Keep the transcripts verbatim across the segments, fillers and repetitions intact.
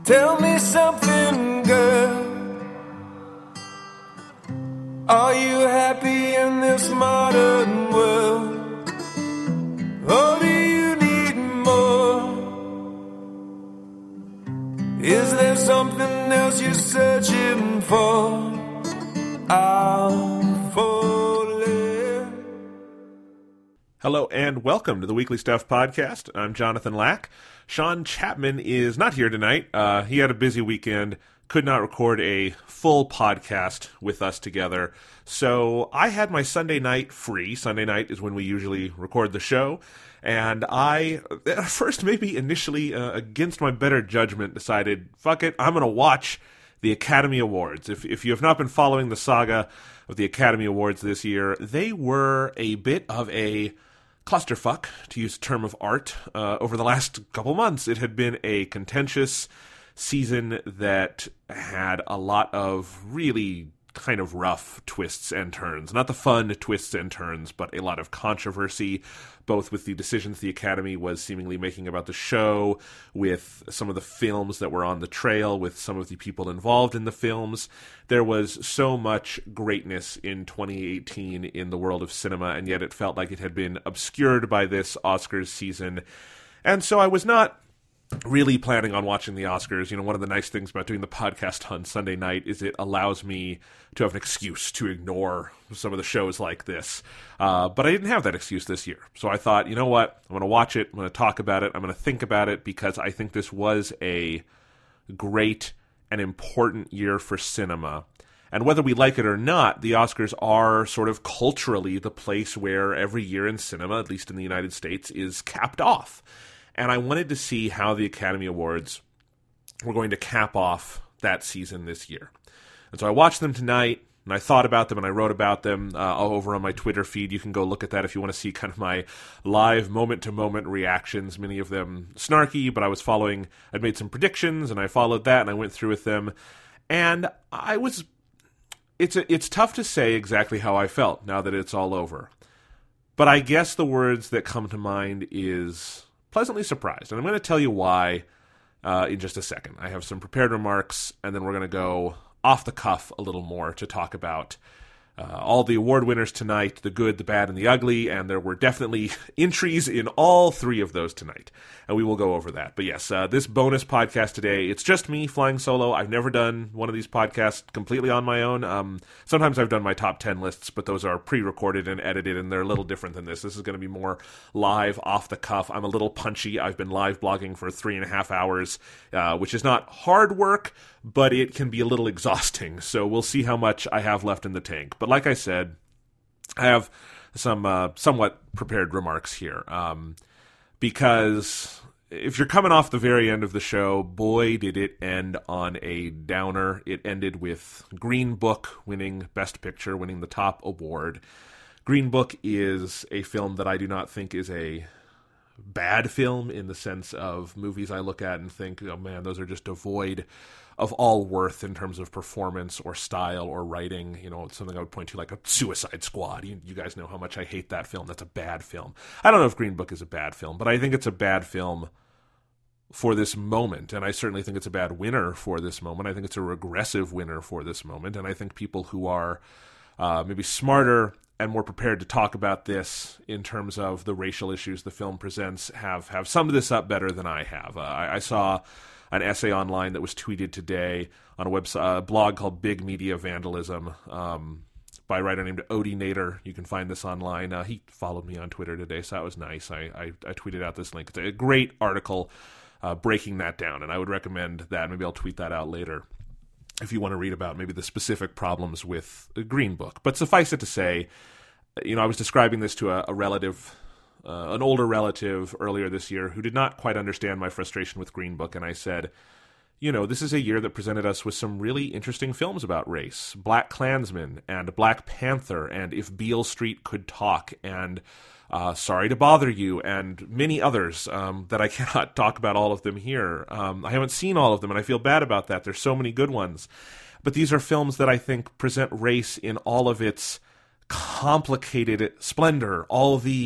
Tell me something, girl. Are you happy in this modern world? Or do you need more? Is there something else you're searching for? I'll fall in. Hello and welcome to the Weekly Stuff Podcast. I'm Jonathan Lack. Sean Chapman is not here tonight. Uh, he had a busy weekend, could not record a full podcast with us together. So I had my Sunday night free. Sunday night is when we usually record the show. And I, at first maybe initially uh, against my better judgment, decided, fuck it, I'm going to watch the Academy Awards. If if you have not been following the saga of the Academy Awards this year, they were a bit of a clusterfuck, to use a term of art. Uh, over the last couple months, it had been a contentious season that had a lot of really kind of rough twists and turns. Not the fun twists and turns, but a lot of controversy, both with the decisions the Academy was seemingly making about the show, with some of the films that were on the trail, with some of the people involved in the films. There was so much greatness in twenty eighteen in the world of cinema, and yet it felt like it had been obscured by this Oscars season. And so I was not really planning on watching the Oscars. You know, one of the nice things about doing the podcast on Sunday night is it allows me to have an excuse to ignore some of the shows like this. Uh, but I didn't have that excuse this year. So I thought, you know what? I'm going to watch it. I'm going to talk about it. I'm going to think about it because I think this was a great and important year for cinema. And whether we like it or not, the Oscars are sort of culturally the place where every year in cinema, at least in the United States, is capped off. And I wanted to see how the Academy Awards were going to cap off that season this year. And so I watched them tonight, and I thought about them, and I wrote about them uh, over on my Twitter feed. You can go look at that if you want to see kind of my live moment-to-moment reactions, many of them snarky, but I was following, I'd made some predictions, and I followed that, and I went through with them. And I was, it's a, it's tough to say exactly how I felt now that it's all over. But I guess the words that come to mind is pleasantly surprised. And I'm going to tell you why uh, in just a second. I have some prepared remarks, and then we're going to go off the cuff a little more to talk about uh, all the award winners tonight, the good, the bad, and the ugly, and there were definitely entries in all three of those tonight, and we will go over that. But yes, uh, this bonus podcast today, it's just me flying solo. I've never done one of these podcasts completely on my own. Um, sometimes I've done my top ten lists, but those are pre-recorded and edited, and they're a little different than this. This is going to be more live, off the cuff. I'm a little punchy. I've been live blogging for three and a half hours, uh, which is not hard work, but it can be a little exhausting. So we'll see how much I have left in the tank. But like I said, I have some uh, somewhat prepared remarks here. Um, because if you're coming off the very end of the show, boy, did it end on a downer. It ended with Green Book winning Best Picture, winning the top award. Green Book is a film that I do not think is a bad film in the sense of movies I look at and think, oh man, those are just devoid of all worth in terms of performance or style or writing. You know, it's something I would point to like a Suicide Squad. You, you guys know how much I hate that film. That's a bad film. I don't know if Green Book is a bad film, but I think it's a bad film for this moment, and I certainly think it's a bad winner for this moment. I think it's a regressive winner for this moment, and I think people who are uh, maybe smarter and more prepared to talk about this in terms of the racial issues the film presents have, have summed this up better than I have. Uh, I, I saw an essay online that was tweeted today on a website, a blog called Big Media Vandalism, um, by a writer named Odie Nader. You can find this online. Uh, he followed me on Twitter today, so that was nice. I, I, I tweeted out this link. It's a great article uh, breaking that down, and I would recommend that. Maybe I'll tweet that out later if you want to read about maybe the specific problems with Green Book. But suffice it to say, you know, I was describing this to a, a relative, uh, an older relative earlier this year who did not quite understand my frustration with Green Book, and I said, you know, this is a year that presented us with some really interesting films about race. Black Klansman and Black Panther and If Beale Street Could Talk and uh, Sorry to Bother You and many others um, that I cannot talk about all of them here. Um, I haven't seen all of them, and I feel bad about that. There's so many good ones. But these are films that I think present race in all of its complicated splendor, all the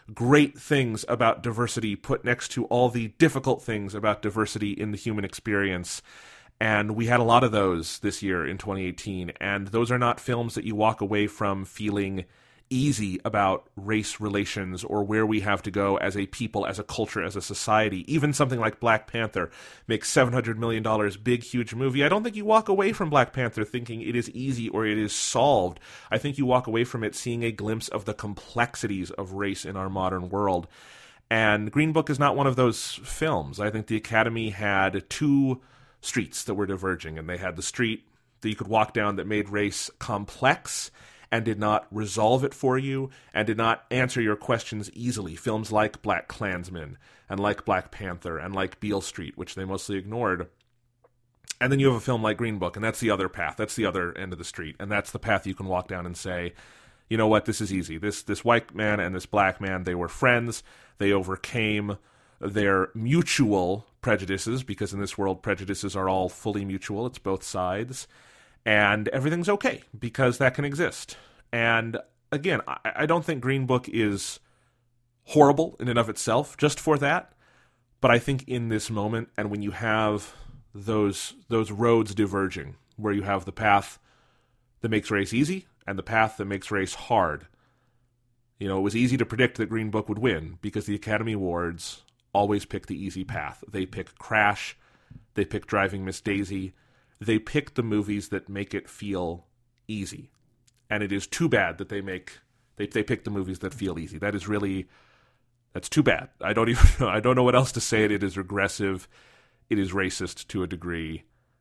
great things about diversity put next to all the difficult things about diversity in the human experience. And we had a lot of those this year in twenty eighteen. And those are not films that you walk away from feeling easy about race relations or where we have to go as a people, as a culture, as a society. Even something like Black Panther makes seven hundred million dollars, big, huge movie. I don't think you walk away from Black Panther thinking it is easy or it is solved. I think you walk away from it seeing a glimpse of the complexities of race in our modern world. And Green Book is not one of those films. I think the Academy had two streets that were diverging, and they had the street that you could walk down that made race complex and did not resolve it for you, and did not answer your questions easily. Films like Black Klansman, and like Black Panther, and like Beale Street, which they mostly ignored. And then you have a film like Green Book, and that's the other path. That's the other end of the street. And that's the path you can walk down and say, you know what, this is easy. This this white man and this black man, they were friends. They overcame their mutual prejudices, because in this world, prejudices are all fully mutual. It's both sides. And everything's okay, because that can exist. And again, I, I don't think Green Book is horrible in and of itself just for that. But I think in this moment, and when you have those those roads diverging, where you have the path that makes race easy and the path that makes race hard, you know, it was easy to predict that Green Book would win, because the Academy Awards always pick the easy path. They pick Crash, they pick Driving Miss Daisy, they pick the movies that make it feel easy. And it is too bad that they make they they pick the movies that feel easy. That is really that's too bad. I don't even know, I don't know what else to say. It, it is regressive. It is racist to a degree.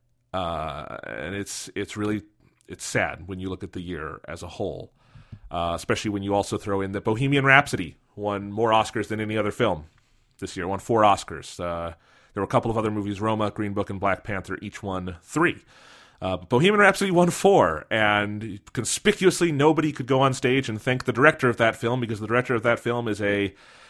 Uh, and it's it's really it's sad when you look at the year as a whole. Uh, especially when you also throw in that Bohemian Rhapsody won more Oscars than any other film this year. Won four Oscars. Uh, there were a couple of other movies, Roma, Green Book, and Black Panther, each won three. Uh, but Bohemian Rhapsody won four, and conspicuously nobody could go on stage and thank the director of that film, because the director of that film is a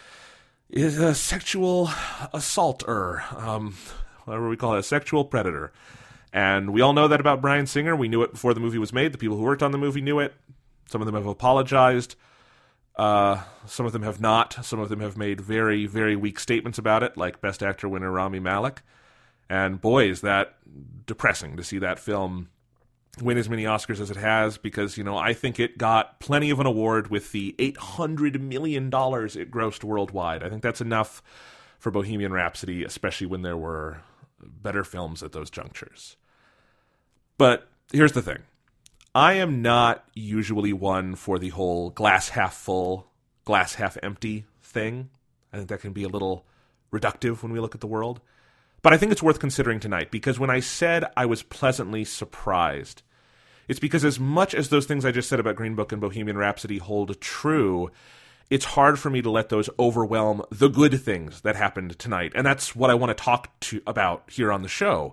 is a sexual assaulter, um, whatever we call it, a sexual predator. And we all know that about Bryan Singer. We knew it before the movie was made. The people who worked on the movie knew it. Some of them have apologized. Uh, some of them have not. Some of them have made very, very weak statements about it, like Best Actor winner Rami Malek. And boy, is that depressing to see that film win as many Oscars as it has, because, you know, I think it got plenty of an award with the eight hundred million dollars it grossed worldwide. I think that's enough for Bohemian Rhapsody, especially when there were better films at those junctures. But here's the thing. I am not usually one for the whole glass half full, glass half empty thing. I think that can be a little reductive when we look at the world. But I think it's worth considering tonight, because when I said I was pleasantly surprised, it's because as much as those things I just said about Green Book and Bohemian Rhapsody hold true, it's hard for me to let those overwhelm the good things that happened tonight. And that's what I want to talk to about here on the show.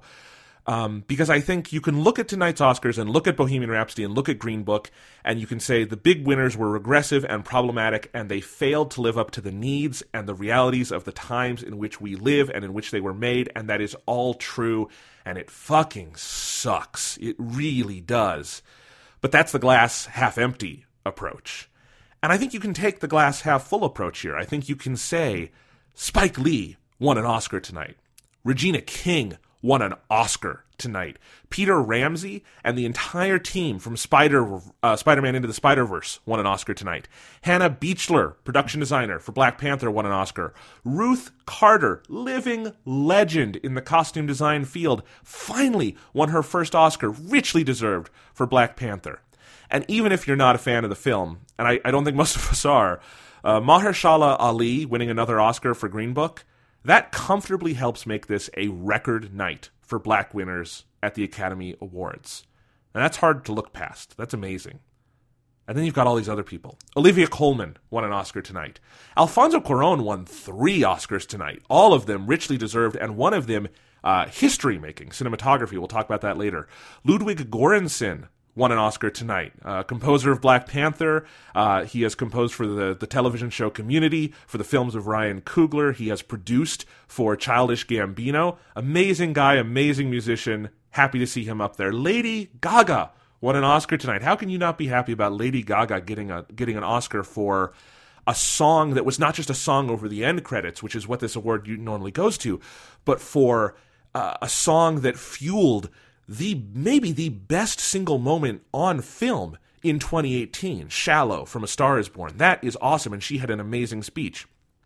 Um, because I think you can look at tonight's Oscars and look at Bohemian Rhapsody and look at Green Book, and you can say the big winners were regressive and problematic, and they failed to live up to the needs and the realities of the times in which we live and in which they were made, and that is all true, and it fucking sucks. It really does. But that's the glass half empty approach. And I think you can take the glass half full approach here. I think you can say Spike Lee won an Oscar tonight. Regina King won an Oscar tonight. Peter Ramsey and the entire team from Spider uh, Spider-Man Into the Spider-Verse won an Oscar tonight. Hannah Beachler, production designer for Black Panther, won an Oscar. Ruth Carter, living legend in the costume design field, finally won her first Oscar, richly deserved, for Black Panther. And even if you're not a fan of the film, and I, I don't think most of us are, uh, Mahershala Ali winning another Oscar for Green Book, that comfortably helps make this a record night for black winners at the Academy Awards. And that's hard to look past. That's amazing. And then you've got all these other people. Olivia Colman won an Oscar tonight. Alfonso Cuarón won three Oscars tonight, all of them richly deserved, and one of them uh, history-making, cinematography. We'll talk about that later. Ludwig Göransson won an Oscar tonight. Uh, composer of Black Panther. Uh, he has composed for the, the television show Community, for the films of Ryan Coogler. He has produced for Childish Gambino. Amazing guy, amazing musician. Happy to see him up there. Lady Gaga won an Oscar tonight. How can you not be happy about Lady Gaga getting a getting an Oscar for a song that was not just a song over the end credits, which is what this award normally goes to, but for uh, a song that fueled the maybe the best single moment on film in twenty eighteen, Shallow from A Star Is Born. That is awesome, and she had an amazing speech.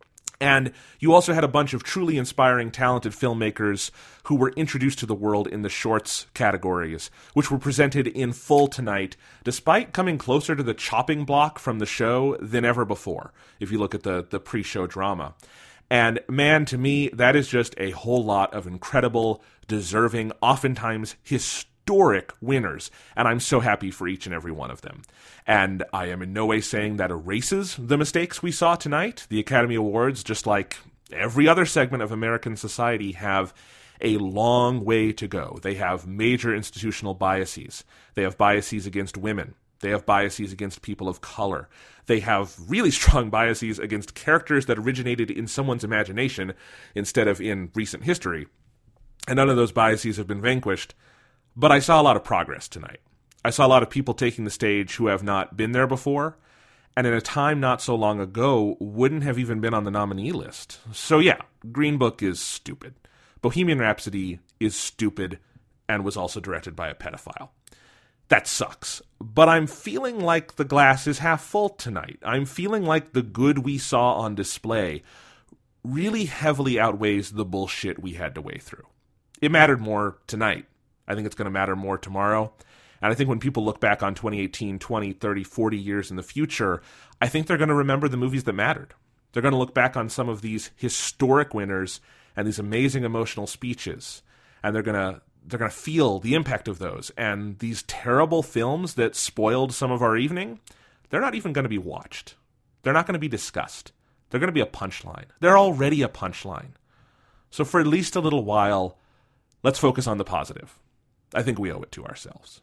And you also had a bunch of truly inspiring, talented filmmakers who were introduced to the world in the shorts categories, which were presented in full tonight, despite coming closer to the chopping block from the show than ever before, if you look at the, the pre-show drama. And man, to me, that is just a whole lot of incredible, deserving, oftentimes historic winners, and I'm so happy for each and every one of them. And I am in no way saying that erases the mistakes we saw tonight. The Academy Awards, just like every other segment of American society, have a long way to go. They have major institutional biases. They have biases against women. They have biases against people of color. They have really strong biases against characters that originated in someone's imagination instead of in recent history. And none of those biases have been vanquished. But I saw a lot of progress tonight. I saw a lot of people taking the stage who have not been there before, and in a time not so long ago, wouldn't have even been on the nominee list. So yeah, Green Book is stupid. Bohemian Rhapsody is stupid and was also directed by a pedophile. That sucks. But I'm feeling like the glass is half full tonight. I'm feeling like the good we saw on display really heavily outweighs the bullshit we had to weigh through. It mattered more tonight. I think it's going to matter more tomorrow. And I think when people look back on twenty eighteen, twenty, thirty, forty years in the future, I think they're going to remember the movies that mattered. They're going to look back on some of these historic winners and these amazing emotional speeches, and they're going to they're going to feel the impact of those. And these terrible films that spoiled some of our evening, they're not even going to be watched. They're not going to be discussed. They're going to be a punchline. They're already a punchline. So for at least a little while, let's focus on the positive. I think we owe it to ourselves.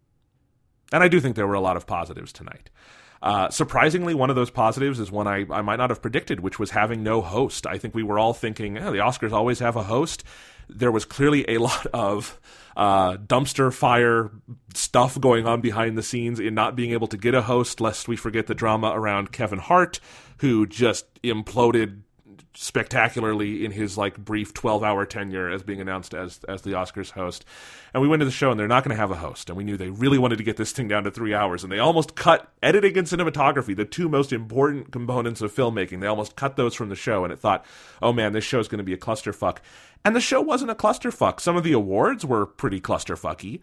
And I do think there were a lot of positives tonight. Uh, surprisingly, one of those positives is one I, I might not have predicted, which was having no host. I think we were all thinking, oh, the Oscars always have a host. There was clearly a lot of uh, dumpster fire stuff going on behind the scenes in not being able to get a host, lest we forget the drama around Kevin Hart, who just imploded spectacularly in his like brief twelve-hour tenure as being announced as as the Oscars host. And we went to the show and they're not going to have a host, and we knew they really wanted to get this thing down to three hours, and they almost cut editing and cinematography, the two most important components of filmmaking. They almost cut those from the show, and it thought, oh man, this show is going to be a clusterfuck. And the show wasn't a clusterfuck. Some of the awards were pretty clusterfucky,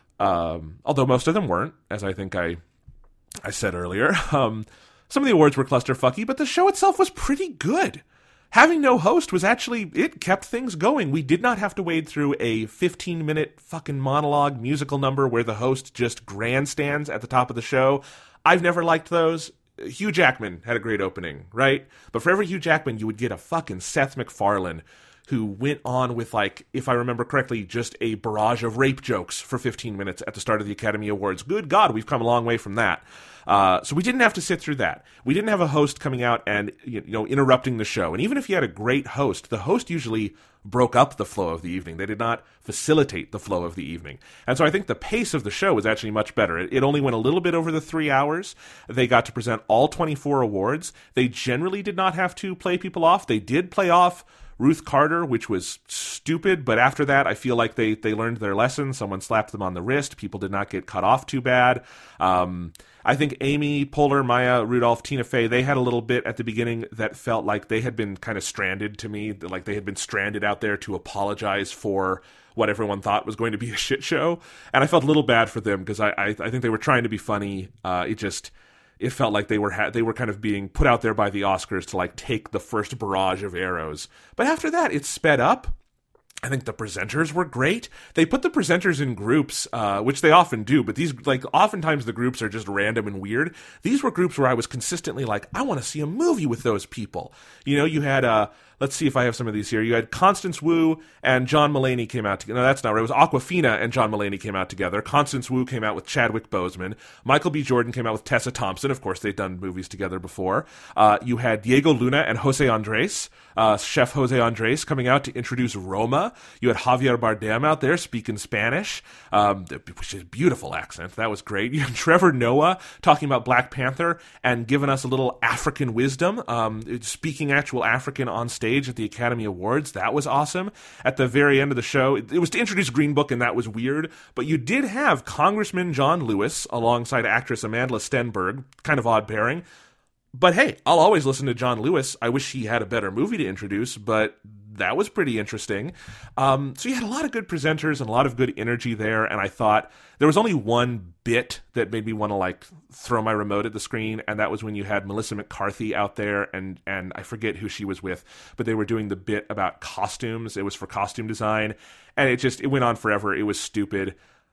um, although most of them weren't, as I think I I said earlier. Um, some of the awards were clusterfucky, but the show itself was pretty good. Having no host was actually, it kept things going. We did not have to wade through a fifteen-minute fucking monologue musical number where the host just grandstands at the top of the show. I've never liked those. Hugh Jackman had a great opening, right? But for every Hugh Jackman, you would get a fucking Seth MacFarlane who went on with, like, if I remember correctly, just a barrage of rape jokes for fifteen minutes at the start of the Academy Awards. Good God, we've come a long way from that. Uh, so we didn't have to sit through that. We didn't have a host coming out and, you know, interrupting the show. And even if you had a great host, the host usually broke up the flow of the evening. They did not facilitate the flow of the evening. And so I think the pace of the show was actually much better. It, it only went a little bit over the three hours. They got to present all twenty-four awards. They generally did not have to play people off. They did play off Ruth Carter, which was stupid, but after that, I feel like they, they learned their lesson. Someone slapped them on the wrist. People did not get cut off too bad. Um, I think Amy Poehler, Maya Rudolph, Tina Fey, they had a little bit at the beginning that felt like they had been kind of stranded to me, like they had been stranded out there to apologize for what everyone thought was going to be a shit show. And I felt a little bad for them because I, I, I think they were trying to be funny. Uh, it just... It felt like they were ha- they were kind of being put out there by the Oscars to like take the first barrage of arrows. But after that, it sped up. I think the presenters were great. They put the presenters in groups, uh, which they often do, but these, like, oftentimes the groups are just random and weird. These were groups where I was consistently like, I want to see a movie with those people. You know, you had uh, let's see if I have some of these here. You had Constance Wu and John Mulaney came out together. No, that's not right. It was Awkwafina and John Mulaney came out together. Constance Wu came out with Chadwick Boseman. Michael B. Jordan came out with Tessa Thompson. Of course, they've done movies together before. Uh, you had Diego Luna and Jose Andres, uh, Chef Jose Andres, coming out to introduce Roma. You had Javier Bardem out there speaking Spanish, um, which is a beautiful accent. That was great. You had Trevor Noah talking about Black Panther and giving us a little African wisdom, um, speaking actual African on stage at the Academy Awards. That was awesome. At the very end of the show, it, it was to introduce Green Book, and that was weird, but you did have Congressman John Lewis alongside actress Amanda Stenberg, kind of odd pairing. But hey, I'll always listen to John Lewis. I wish he had a better movie to introduce, but that was pretty interesting. Um, so you had a lot of good presenters and a lot of good energy there, and I thought there was only one bit that made me want to like throw my remote at the screen, and that was when you had Melissa McCarthy out there, and and I forget who she was with, but they were doing the bit about costumes. It was for costume design, and it just it went on forever. It was stupid.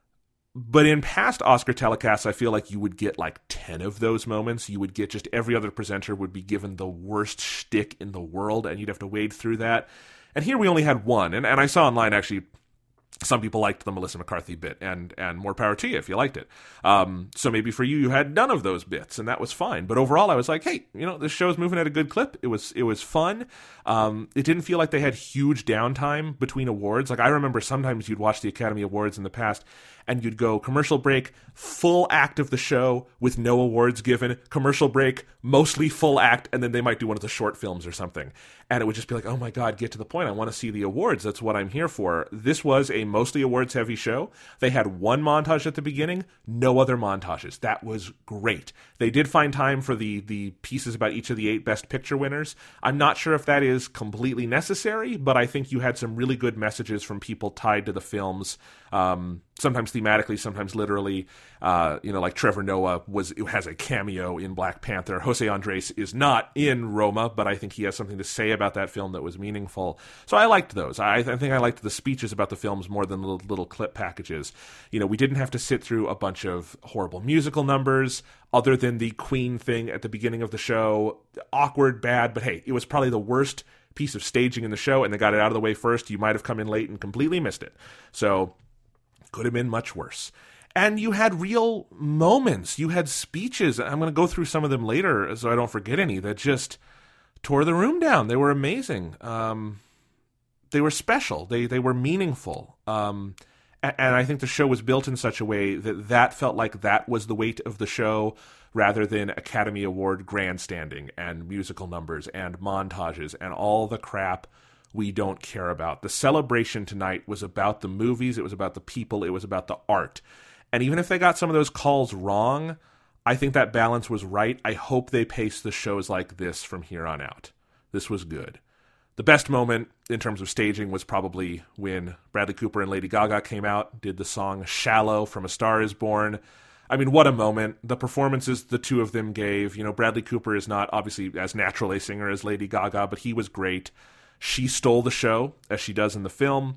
But in past Oscar telecasts, I feel like you would get like ten of those moments. You would get just every other presenter would be given the worst shtick in the world, and you'd have to wade through that. And here we only had one. And, and I saw online, actually, some people liked the Melissa McCarthy bit, and and more power to you if you liked it. Um, so maybe for you, you had none of those bits, and that was fine. But overall, I was like, hey, you know, this show's moving at a good clip. It was it was fun. Um, it didn't feel like they had huge downtime between awards. Like I remember sometimes you'd watch the Academy Awards in the past, and you'd go commercial break, full act of the show with no awards given, commercial break, mostly full act, and then they might do one of the short films or something. And it would just be like, oh my God, get to the point. I want to see the awards. That's what I'm here for. This was a mostly awards-heavy show. They had one montage at the beginning, no other montages. That was great. They did find time for the, the pieces about each of the eight Best Picture winners. I'm not sure if that is completely necessary, but I think you had some really good messages from people tied to the films, um, sometimes thematically, sometimes literally. Uh, you know, like Trevor Noah was has a cameo in Black Panther. Jose Andres is not in Roma, but I think he has something to say about that film that was meaningful. So I liked those. I, I think I liked the speeches about the films more than the little, little clip packages. You know, we didn't have to sit through a bunch of horrible musical numbers, other than the Queen thing at the beginning of the show. Awkward, bad, but hey, it was probably the worst piece of staging in the show, and they got it out of the way first. You might have come in late and completely missed it. So could have been much worse. And you had real moments. You had speeches. I'm going to go through some of them later so I don't forget any that just tore the room down. They were amazing. Um, they were special. They they were meaningful. Um, and, and I think the show was built in such a way that that felt like that was the weight of the show, rather than Academy Award grandstanding and musical numbers and montages and all the crap we don't care about. The celebration tonight was about the movies. It was about the people. It was about the art. And even if they got some of those calls wrong, I think that balance was right. I hope they pace the shows like this from here on out. This was good. The best moment in terms of staging was probably when Bradley Cooper and Lady Gaga came out, did the song Shallow from A Star Is Born. I mean, what a moment. The performances the two of them gave. You know, Bradley Cooper is not obviously as natural a singer as Lady Gaga, but he was great. She stole the show, as she does in the film.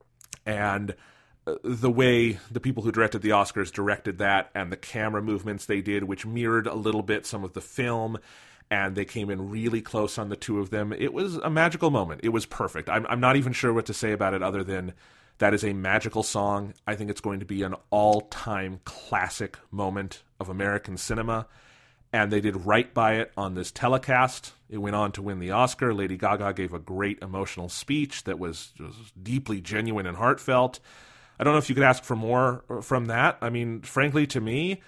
And the way the people who directed the Oscars directed that, and the camera movements they did, which mirrored a little bit some of the film, and they came in really close on the two of them. It was a magical moment. It was perfect. I'm, I'm not even sure what to say about it other than that is a magical song. I think it's going to be an all-time classic moment of American cinema, and they did right by it on this telecast. It went on to win the Oscar. Lady Gaga gave a great emotional speech that was, was deeply genuine and heartfelt. I don't know if you could ask for more from that. I mean, frankly, to me,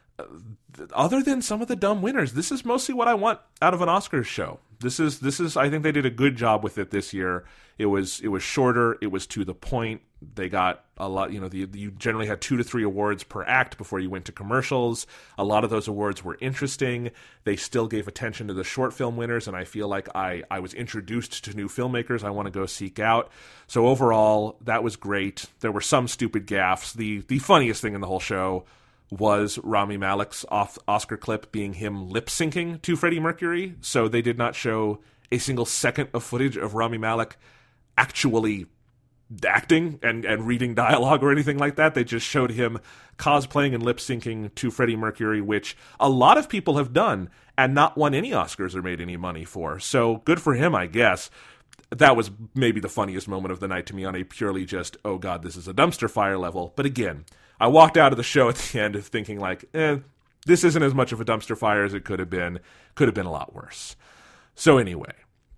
other than some of the dumb winners, this is mostly what I want out of an Oscars show. This is this is I think they did a good job with it this year. It was it was shorter, it was to the point. They got a lot, you know, the, you generally had two to three awards per act before you went to commercials. A lot of those awards were interesting. They still gave attention to the short film winners, and I feel like I, I was introduced to new filmmakers I want to go seek out. So overall, that was great. There were some stupid gaffes. The the funniest thing in the whole show was Rami Malek's off Oscar clip being him lip-syncing to Freddie Mercury. So they did not show a single second of footage of Rami Malek actually acting and, and reading dialogue or anything like that. They just showed him cosplaying and lip-syncing to Freddie Mercury, which a lot of people have done and not won any Oscars or made any money for. So good for him, I guess. that was maybe the funniest moment of the night to me on a purely just, oh God, this is a dumpster fire level. But again, I walked out of the show at the end of thinking like, eh, this isn't as much of a dumpster fire as it could have been. Could have been a lot worse. So anyway,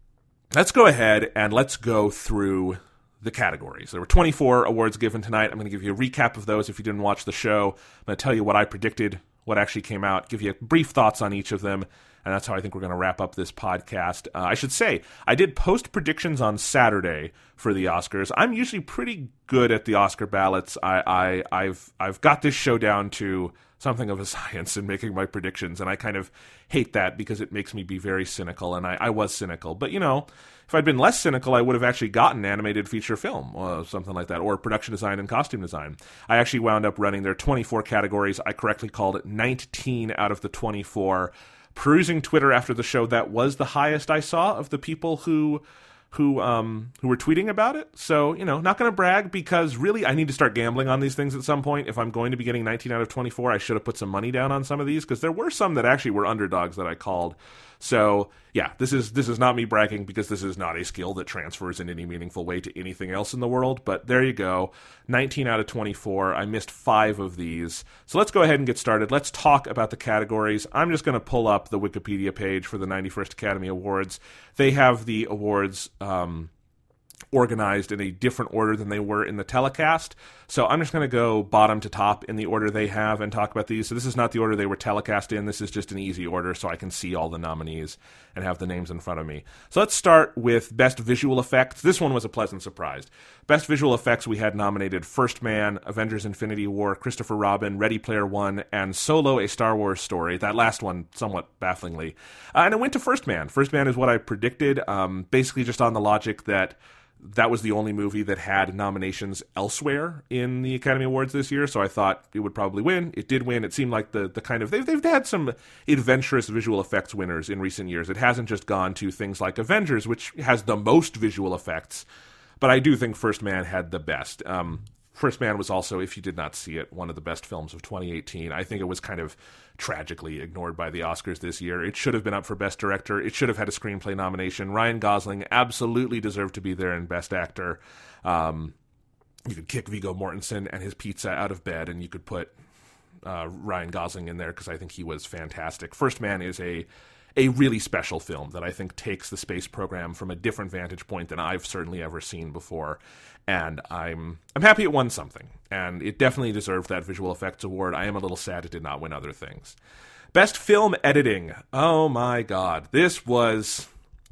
let's go ahead and let's go through the categories. There were twenty-four awards given tonight. I'm going to give you a recap of those if you didn't watch the show. I'm going to tell you what I predicted, what actually came out, give you brief thoughts on each of them, and that's how I think we're going to wrap up this podcast. Uh, I should say, I did post predictions on Saturday for the Oscars. I'm usually pretty good at the Oscar ballots. I, I, I've I've got this show down to something of a science in making my predictions, and I kind of hate that because it makes me be very cynical, and I, I was cynical. But, you know, if I'd been less cynical, I would have actually gotten animated feature film, or something like that, or production design and costume design. I actually wound up running their twenty-four categories. I correctly called it nineteen out of the twenty-four. Perusing Twitter after the show, that was the highest I saw of the people who who um who were tweeting about it. So, you know, not going to brag, because really I need to start gambling on these things at some point. If I'm going to be getting nineteen out of twenty-four, I should have put some money down on some of these, because there were some that actually were underdogs that I called. So, yeah, this is this is not me bragging, because this is not a skill that transfers in any meaningful way to anything else in the world. But there you go. nineteen out of twenty-four. I missed five of these. So let's go ahead and get started. Let's talk about the categories. I'm just going to pull up the Wikipedia page for the ninety-first Academy Awards. They have the awards um, organized in a different order than they were in the telecast. So I'm just going to go bottom to top in the order they have and talk about these. So this is not the order they were telecast in. This is just an easy order so I can see all the nominees and have the names in front of me. So let's start with Best Visual Effects. This one was a pleasant surprise. Best Visual Effects, we had nominated First Man, Avengers Infinity War, Christopher Robin, Ready Player One, and Solo, A Star Wars Story. That last one, somewhat bafflingly. Uh, and it went to First Man. First Man is what I predicted, um, basically just on the logic that that was the only movie that had nominations elsewhere in the Academy Awards this year, so I thought it would probably win. It did win. It seemed like the the kind of... They've, they've had some adventurous visual effects winners in recent years. It hasn't just gone to things like Avengers, which has the most visual effects, but I do think First Man had the best. Um, First Man was also, if you did not see it, one of the best films of twenty eighteen. I think it was kind of tragically ignored by the Oscars this year. It should have been up for Best Director. It should have had a screenplay nomination. Ryan Gosling absolutely deserved to be there in Best Actor. Um, you could kick Viggo Mortensen and his pizza out of bed, and you could put uh, Ryan Gosling in there, because I think he was fantastic. First Man is a a really special film that I think takes the space program from a different vantage point than I've certainly ever seen before. And I'm I'm happy it won something. And it definitely deserved that visual effects award. I am a little sad it did not win other things. Best Film Editing. Oh my God. This was...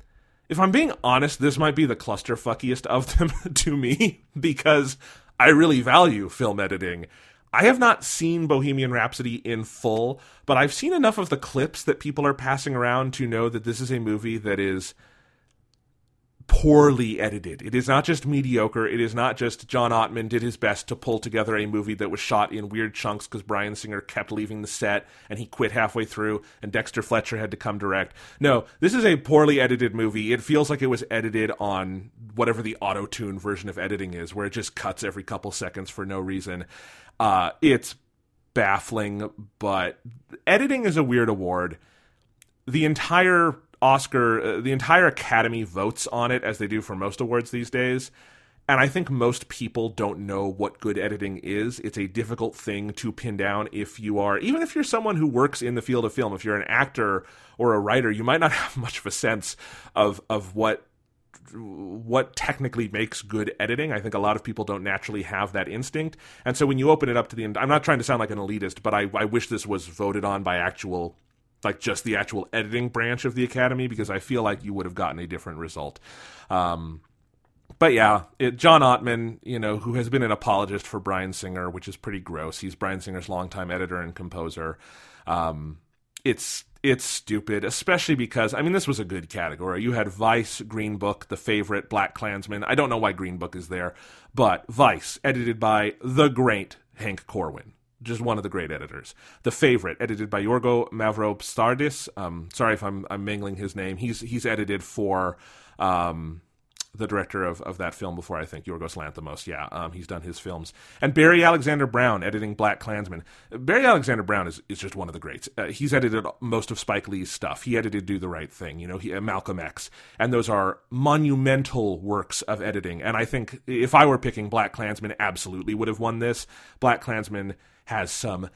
If I'm being honest, this might be the clusterfuckiest of them to me, because I really value film editing. I have not seen Bohemian Rhapsody in full, but I've seen enough of the clips that people are passing around to know that this is a movie that is poorly edited. It is not just mediocre. It is not just John Ottman did his best to pull together a movie that was shot in weird chunks because Bryan Singer kept leaving the set and he quit halfway through and Dexter Fletcher had to come direct. No, this is a poorly edited movie. It feels like it was edited on whatever the auto-tune version of editing is, where it just cuts every couple seconds for no reason. Uh, it's baffling, but editing is a weird award. The entire Oscar, uh, the entire Academy votes on it, as they do for most awards these days, and I think most people don't know what good editing is. It's a difficult thing to pin down if you are, even if you're someone who works in the field of film, if you're an actor or a writer, you might not have much of a sense of, of what what technically makes good editing. I think a lot of people don't naturally have that instinct. And so when you open it up to the end, I'm not trying to sound like an elitist, but I, I wish this was voted on by actual, like just the actual editing branch of the Academy, because I feel like you would have gotten a different result. Um, but yeah, it, John Ottman, you know, who has been an apologist for Bryan Singer, which is pretty gross. He's Bryan Singer's longtime editor and composer. Um, it's, It's stupid, especially because, I mean, this was a good category. You had Vice, Green Book, The Favorite, Black Klansman. I don't know why Green Book is there, but Vice, edited by the great Hank Corwin, just one of the great editors. The Favorite, edited by Yorgo Mavropsardis. Um, sorry if I'm I'm mangling his name. He's he's edited for um, the director of, of that film before, I think, Yorgos Lanthimos. Yeah, um, he's done his films. And Barry Alexander Brown editing Black Klansman. Barry Alexander Brown is, is just one of the greats. Uh, he's edited most of Spike Lee's stuff. He edited Do the Right Thing, you know, he, uh, Malcolm X. And those are monumental works of editing. And I think if I were picking Black Klansman, absolutely would have won this. Black Klansman has some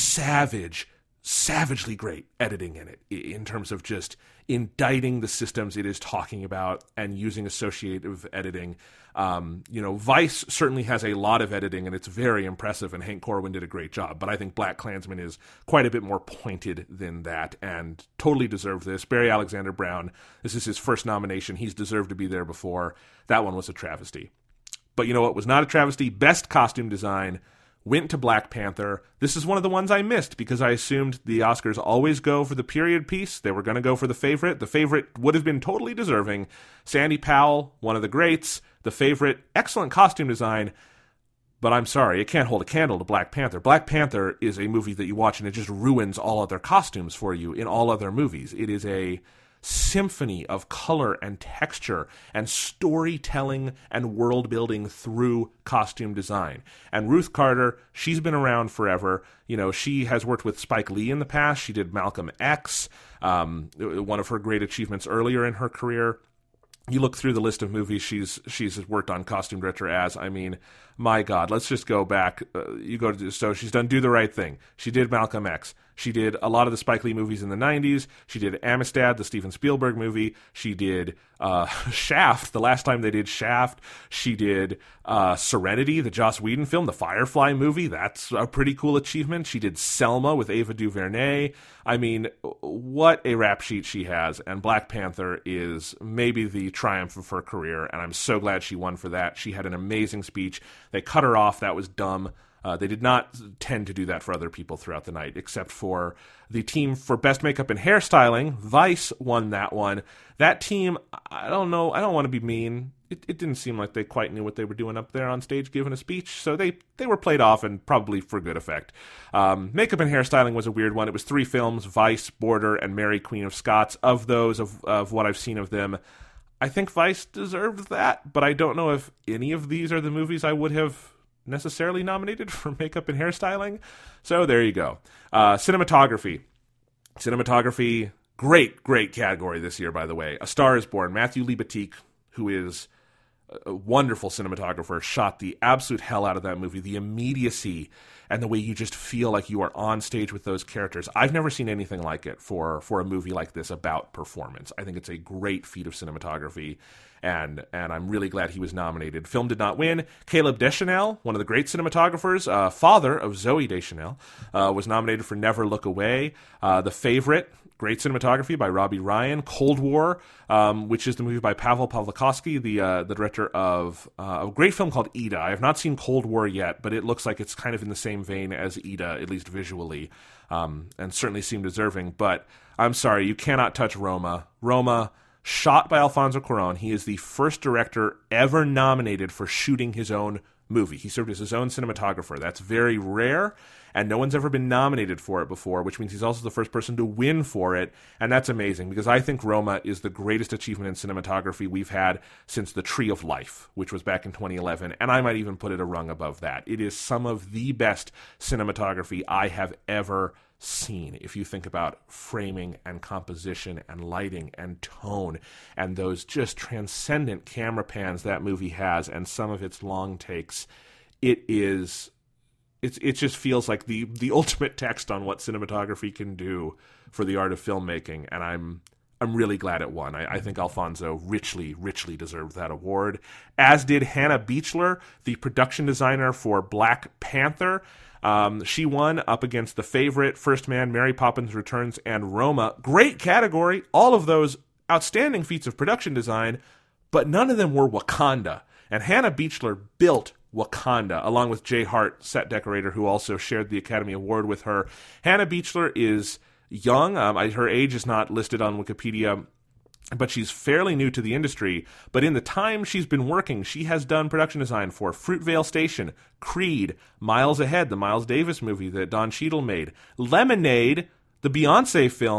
savage, savagely great editing in it, in terms of just indicting the systems it is talking about and using associative editing. Um, you know, Vice certainly has a lot of editing, and it's very impressive, and Hank Corwin did a great job. But I think Black Klansman is quite a bit more pointed than that, and totally deserved this. Barry Alexander Brown, this is his first nomination. He's deserved to be there before. That one was a travesty. But you know what was not a travesty? Best costume design went to Black Panther. This is one of the ones I missed because I assumed the Oscars always go for the period piece. They were going to go for the favorite. The favorite would have been totally deserving. Sandy Powell, one of the greats. The favorite, excellent costume design. But I'm sorry, it can't hold a candle to Black Panther. Black Panther is a movie that you watch and it just ruins all other costumes for you in all other movies. It is a symphony of color and texture and storytelling and world building through costume design. And Ruth Carter, she's been around forever. You know, she has worked with Spike Lee in the past. She did Malcolm X, um, one of her great achievements earlier in her career. You look through the list of movies she's she's worked on costume director as. I mean, my God, let's just go back. Uh, you go to so she's done Do the Right Thing. She did Malcolm X. She did a lot of the Spike Lee movies in the nineties. She did Amistad, the Steven Spielberg movie. She did uh, Shaft, the last time they did Shaft. She did uh, Serenity, the Joss Whedon film, the Firefly movie. That's a pretty cool achievement. She did Selma with Ava DuVernay. I mean, what a rap sheet she has. And Black Panther is maybe the triumph of her career, and I'm so glad she won for that. She had an amazing speech. They cut her off. That was dumb. Uh, they did not tend to do that for other people throughout the night, except for the team for Best Makeup and Hairstyling. Vice won that one. That team, I don't know, I don't want to be mean. It, it didn't seem like they quite knew what they were doing up there on stage giving a speech, so they, they were played off and probably for good effect. Um, Makeup and Hairstyling was a weird one. It was three films, Vice, Border, and Mary, Queen of Scots. Of those, of, of what I've seen of them, I think Vice deserved that, but I don't know if any of these are the movies I would have necessarily nominated for makeup and hairstyling. So there you go. Uh, cinematography. Cinematography, great, great category this year, by the way. A Star is Born. Matthew Libatique, who is a wonderful cinematographer, shot the absolute hell out of that movie. The immediacy and the way you just feel like you are on stage with those characters. I've never seen anything like it for, for a movie like this about performance. I think it's a great feat of cinematography, and and I'm really glad he was nominated. Film did not win. Caleb Deschanel, one of the great cinematographers, uh, father of Zooey Deschanel, uh, was nominated for Never Look Away. Uh, The Favorite, great cinematography by Robbie Ryan. Cold War, um, which is the movie by Pavel Pawlikowski, the uh, the director of uh, a great film called Ida. I have not seen Cold War yet, but it looks like it's kind of in the same vein as Ida, at least visually, um, and certainly seemed deserving. But I'm sorry, you cannot touch Roma. Roma, shot by Alfonso Cuarón. He is the first director ever nominated for shooting his own movie. He served as his own cinematographer. That's very rare, and no one's ever been nominated for it before, which means he's also the first person to win for it, and that's amazing, because I think Roma is the greatest achievement in cinematography we've had since The Tree of Life, which was back in twenty eleven, and I might even put it a rung above that. It is some of the best cinematography I have ever seen. If you think about framing and composition and lighting and tone and those just transcendent camera pans that movie has and some of its long takes, it is it's it just feels like the the ultimate text on what cinematography can do for the art of filmmaking, and I'm I'm really glad it won. I, I think Alfonso richly, richly deserved that award, as did Hannah Beachler, the production designer for Black Panther. Um, she won up against The Favorite, First Man, Mary Poppins Returns, and Roma. Great category. All of those outstanding feats of production design, but none of them were Wakanda. And Hannah Beachler built Wakanda, along with Jay Hart, set decorator, who also shared the Academy Award with her. Hannah Beachler is young. Um, I, her age is not listed on Wikipedia, but she's fairly new to the industry. But in the time she's been working, she has done production design for Fruitvale Station, Creed, Miles Ahead, the Miles Davis movie that Don Cheadle made, Lemonade, the Beyonce film,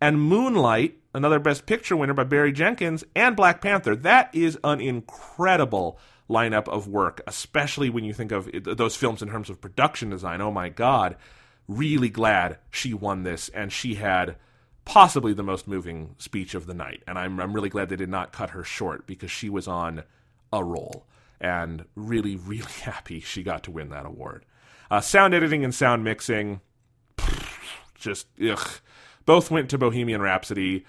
and Moonlight, another Best Picture winner by Barry Jenkins, and Black Panther. That is an incredible lineup of work, especially when you think of it, those films in terms of production design. Oh my God, really glad she won this, and she had possibly the most moving speech of the night. And I'm, I'm really glad they did not cut her short, because she was on a roll, and really, really happy she got to win that award. Uh, sound editing and sound mixing, just, ugh. Both went to Bohemian Rhapsody.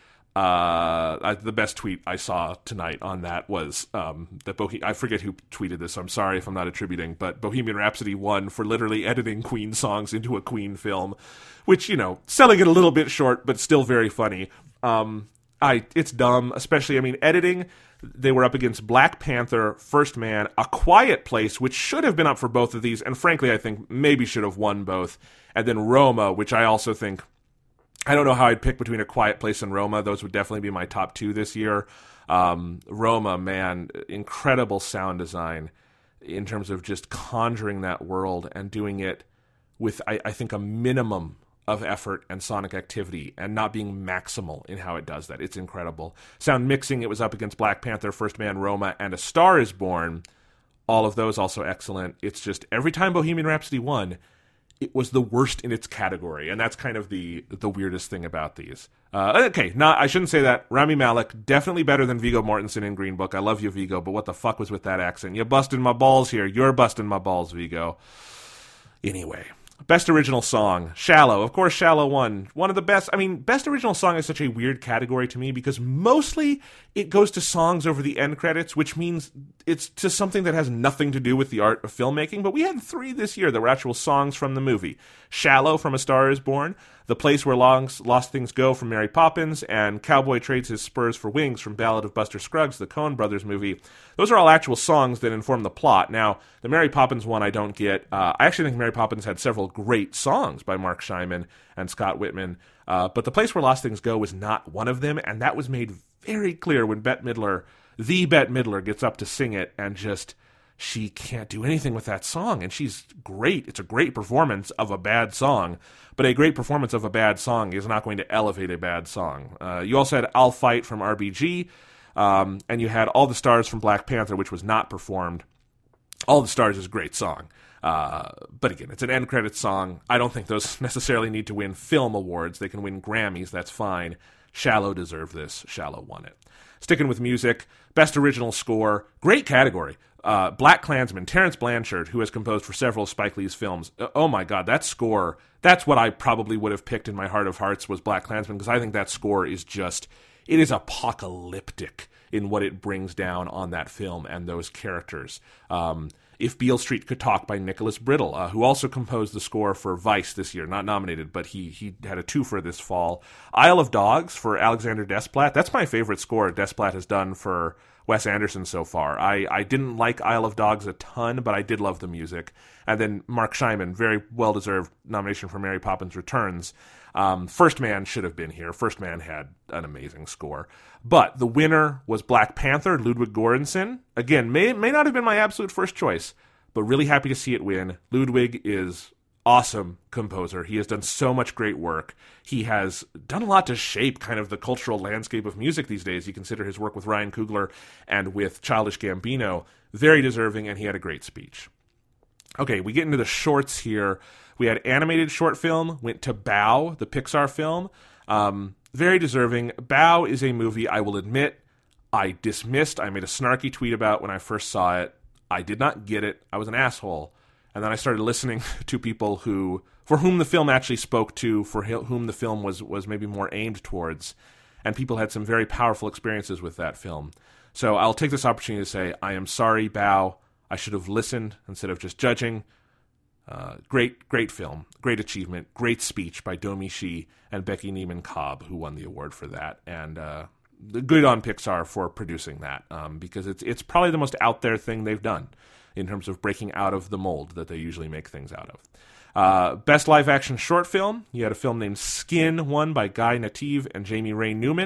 Uh, I, the best tweet I saw tonight on that was um, that Bohe- I forget who tweeted this. So I'm sorry if I'm not attributing, but Bohemian Rhapsody won for literally editing Queen songs into a Queen film, which, you know, selling it a little bit short, but still very funny. Um, I it's dumb, especially, I mean, editing. They were up against Black Panther, First Man, A Quiet Place, which should have been up for both of these, and frankly, I think maybe should have won both, and then Roma, which I also think. I don't know how I'd pick between A Quiet Place and Roma. Those would definitely be my top two this year. Um, Roma, man, incredible sound design in terms of just conjuring that world and doing it with, I, I think, a minimum of effort and sonic activity, and not being maximal in how it does that. It's incredible. Sound mixing, it was up against Black Panther, First Man, Roma, and A Star Is Born. All of those also excellent. It's just every time Bohemian Rhapsody won, it was the worst in its category, and that's kind of the the weirdest thing about these. Uh, okay, not I shouldn't say that. Rami Malek, definitely better than Viggo Mortensen in Green Book. I love you, Viggo, but what the fuck was with that accent? You're busting my balls here. You're busting my balls, Viggo. Anyway, Best Original Song, Shallow. Of course, Shallow won. One of the best. I mean, Best Original Song is such a weird category to me, because mostly it goes to songs over the end credits, which means it's to something that has nothing to do with the art of filmmaking. But we had three this year that were actual songs from the movie. Shallow from A Star Is Born, The Place Where Lost, Lost Things Go from Mary Poppins, and Cowboy Trades His Spurs for Wings from Ballad of Buster Scruggs, the Coen Brothers movie. Those are all actual songs that inform the plot. Now, the Mary Poppins one I don't get. Uh, I actually think Mary Poppins had several great songs by Mark Scheinman and Scott Whitman, uh, but The Place Where Lost Things Go was not one of them, and that was made very clear when Bette Midler, the Bette Midler, gets up to sing it, and just, she can't do anything with that song, and she's great. It's a great performance of a bad song, but a great performance of a bad song is not going to elevate a bad song. Uh, you also had I'll Fight from R B G, um, and you had All the Stars from Black Panther, which was not performed. All the Stars is a great song. Uh, but again, it's an end credits song. I don't think those necessarily need to win film awards. They can win Grammys. That's fine. Shallow deserved this. Shallow won it. Sticking with music, Best Original Score, great category. Uh, Black Klansman, Terrence Blanchard, who has composed for several of Spike Lee's films. Uh, oh my God, that score, that's what I probably would have picked in my heart of hearts, was Black Klansman, because I think that score is just, it is apocalyptic in what it brings down on that film and those characters. Um, If Beale Street Could Talk by Nicholas Brittle, uh, who also composed the score for Vice this year, not nominated, but he he had a twofer this fall. Isle of Dogs for Alexander Desplat. That's my favorite score Desplat has done for Wes Anderson so far. I, I didn't like Isle of Dogs a ton, but I did love the music. And then Mark Scheinman, very well-deserved nomination for Mary Poppins Returns. Um, First Man should have been here. First Man had an amazing score. But the winner was Black Panther, Ludwig Göransson. Again, may may not have been my absolute first choice, but really happy to see it win. Ludwig is awesome composer. He has done so much great work. He has done a lot to shape kind of the cultural landscape of music these days. You consider his work with Ryan Coogler and with Childish Gambino. Very deserving, and he had a great speech. Okay, we get into the shorts here. We had animated short film, went to Bao, the Pixar film. Um, very deserving. Bao is a movie, I will admit, I dismissed. I made a snarky tweet about when I first saw it. I did not get it. I was an asshole. And then I started listening to people who, for whom the film actually spoke to, for whom the film was, was maybe more aimed towards. And people had some very powerful experiences with that film. So I'll take this opportunity to say, I am sorry, Bao. I should have listened instead of just judging. Uh, great, great film, great achievement, great speech by Domi Shi and Becky Neiman-Cobb, who won the award for that. And uh, good on Pixar for producing that, um, because it's it's probably the most out there thing they've done in terms of breaking out of the mold that they usually make things out of. Uh, best live action short film, you had a film named Skin, won by Guy Nativ and Jamie Ray Newman.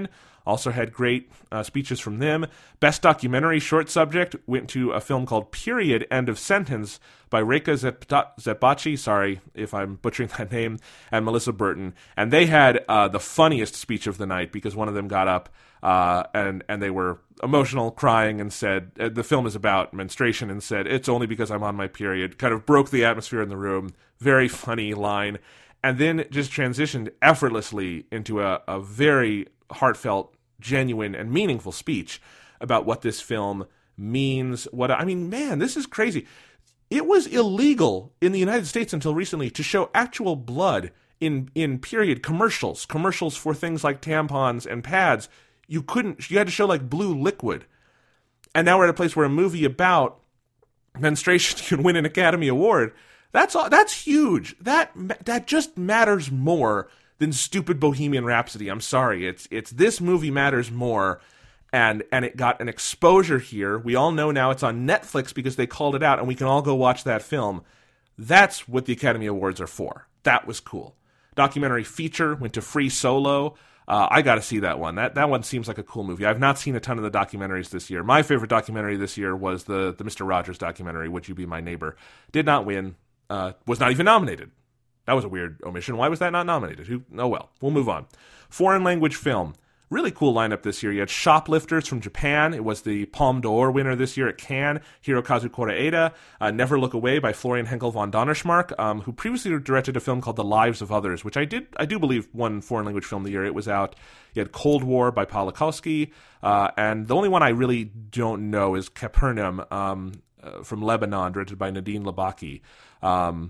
Also had great uh, speeches from them. Best documentary short subject went to a film called Period, End of Sentence by Reka Zepacci, sorry if I'm butchering that name, and Melissa Burton. And they had uh, the funniest speech of the night because one of them got up uh, and, and they were emotional, crying, and said, uh, the film is about menstruation, and said, it's only because I'm on my period. Kind of broke the atmosphere in the room. Very funny line. And then just transitioned effortlessly into a, a very heartfelt, genuine, and meaningful speech about what this film means. What I mean, man, this is crazy. It was illegal in the United States until recently to show actual blood in, in period commercials, commercials for things like tampons and pads. You couldn't, you had to show like blue liquid. And now we're at a place where a movie about menstruation can win an Academy Award. That's all, that's huge. That that just matters more than stupid Bohemian Rhapsody. I'm sorry. It's it's this movie matters more, and and it got an exposure here. We all know now it's on Netflix because they called it out, and we can all go watch that film. That's what the Academy Awards are for. That was cool. Documentary feature went to Free Solo. Uh, I got to see that one. That that one seems like a cool movie. I've not seen a ton of the documentaries this year. My favorite documentary this year was the the Mister Rogers documentary, Would You Be My Neighbor? Did not win. Uh, was not even nominated. That was a weird omission. Why was that not nominated? Who? Oh well, we'll move on. Foreign language film. Really cool lineup this year. You had Shoplifters from Japan. It was the Palme d'Or winner this year at Cannes. Hirokazu Koreeda. Uh, Never Look Away by Florian Henkel von Donnersmarck, um, who previously directed a film called The Lives of Others, which I did, I do believe won foreign language film of the year. It was out. You had Cold War by Polakowski. Uh, and the only one I really don't know is Capernaum um, uh, from Lebanon, directed by Nadine Labaki. Um,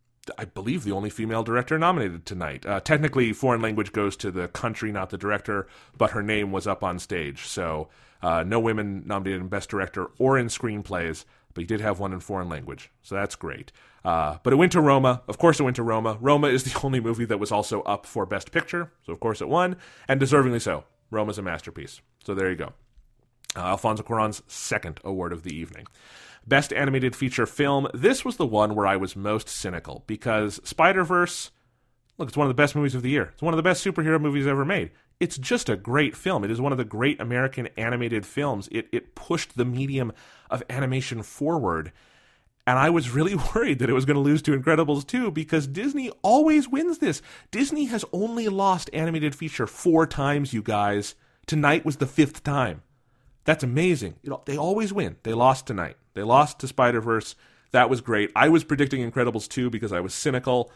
I believe the only female director nominated tonight. Uh, technically, foreign language goes to the country, not the director, but her name was up on stage. So uh, no women nominated in Best Director or in screenplays, but you did have one in foreign language. So that's great. Uh, but it went to Roma. Of course it went to Roma. Roma is the only movie that was also up for Best Picture. So of course it won, and deservingly so. Roma's a masterpiece. So there you go. Uh, Alfonso Cuarón's second award of the evening. Best Animated Feature Film. This was the one where I was most cynical because Spider-Verse, look, it's one of the best movies of the year. It's one of the best superhero movies ever made. It's just a great film. It is one of the great American animated films. It it pushed the medium of animation forward. And I was really worried that it was going to lose to Incredibles two because Disney always wins this. Disney has only lost animated feature four times, you guys. Tonight was the fifth time. That's amazing. You know, they always win. They lost tonight. They lost to Spider-Verse. That was great. I was predicting Incredibles two because I was cynical,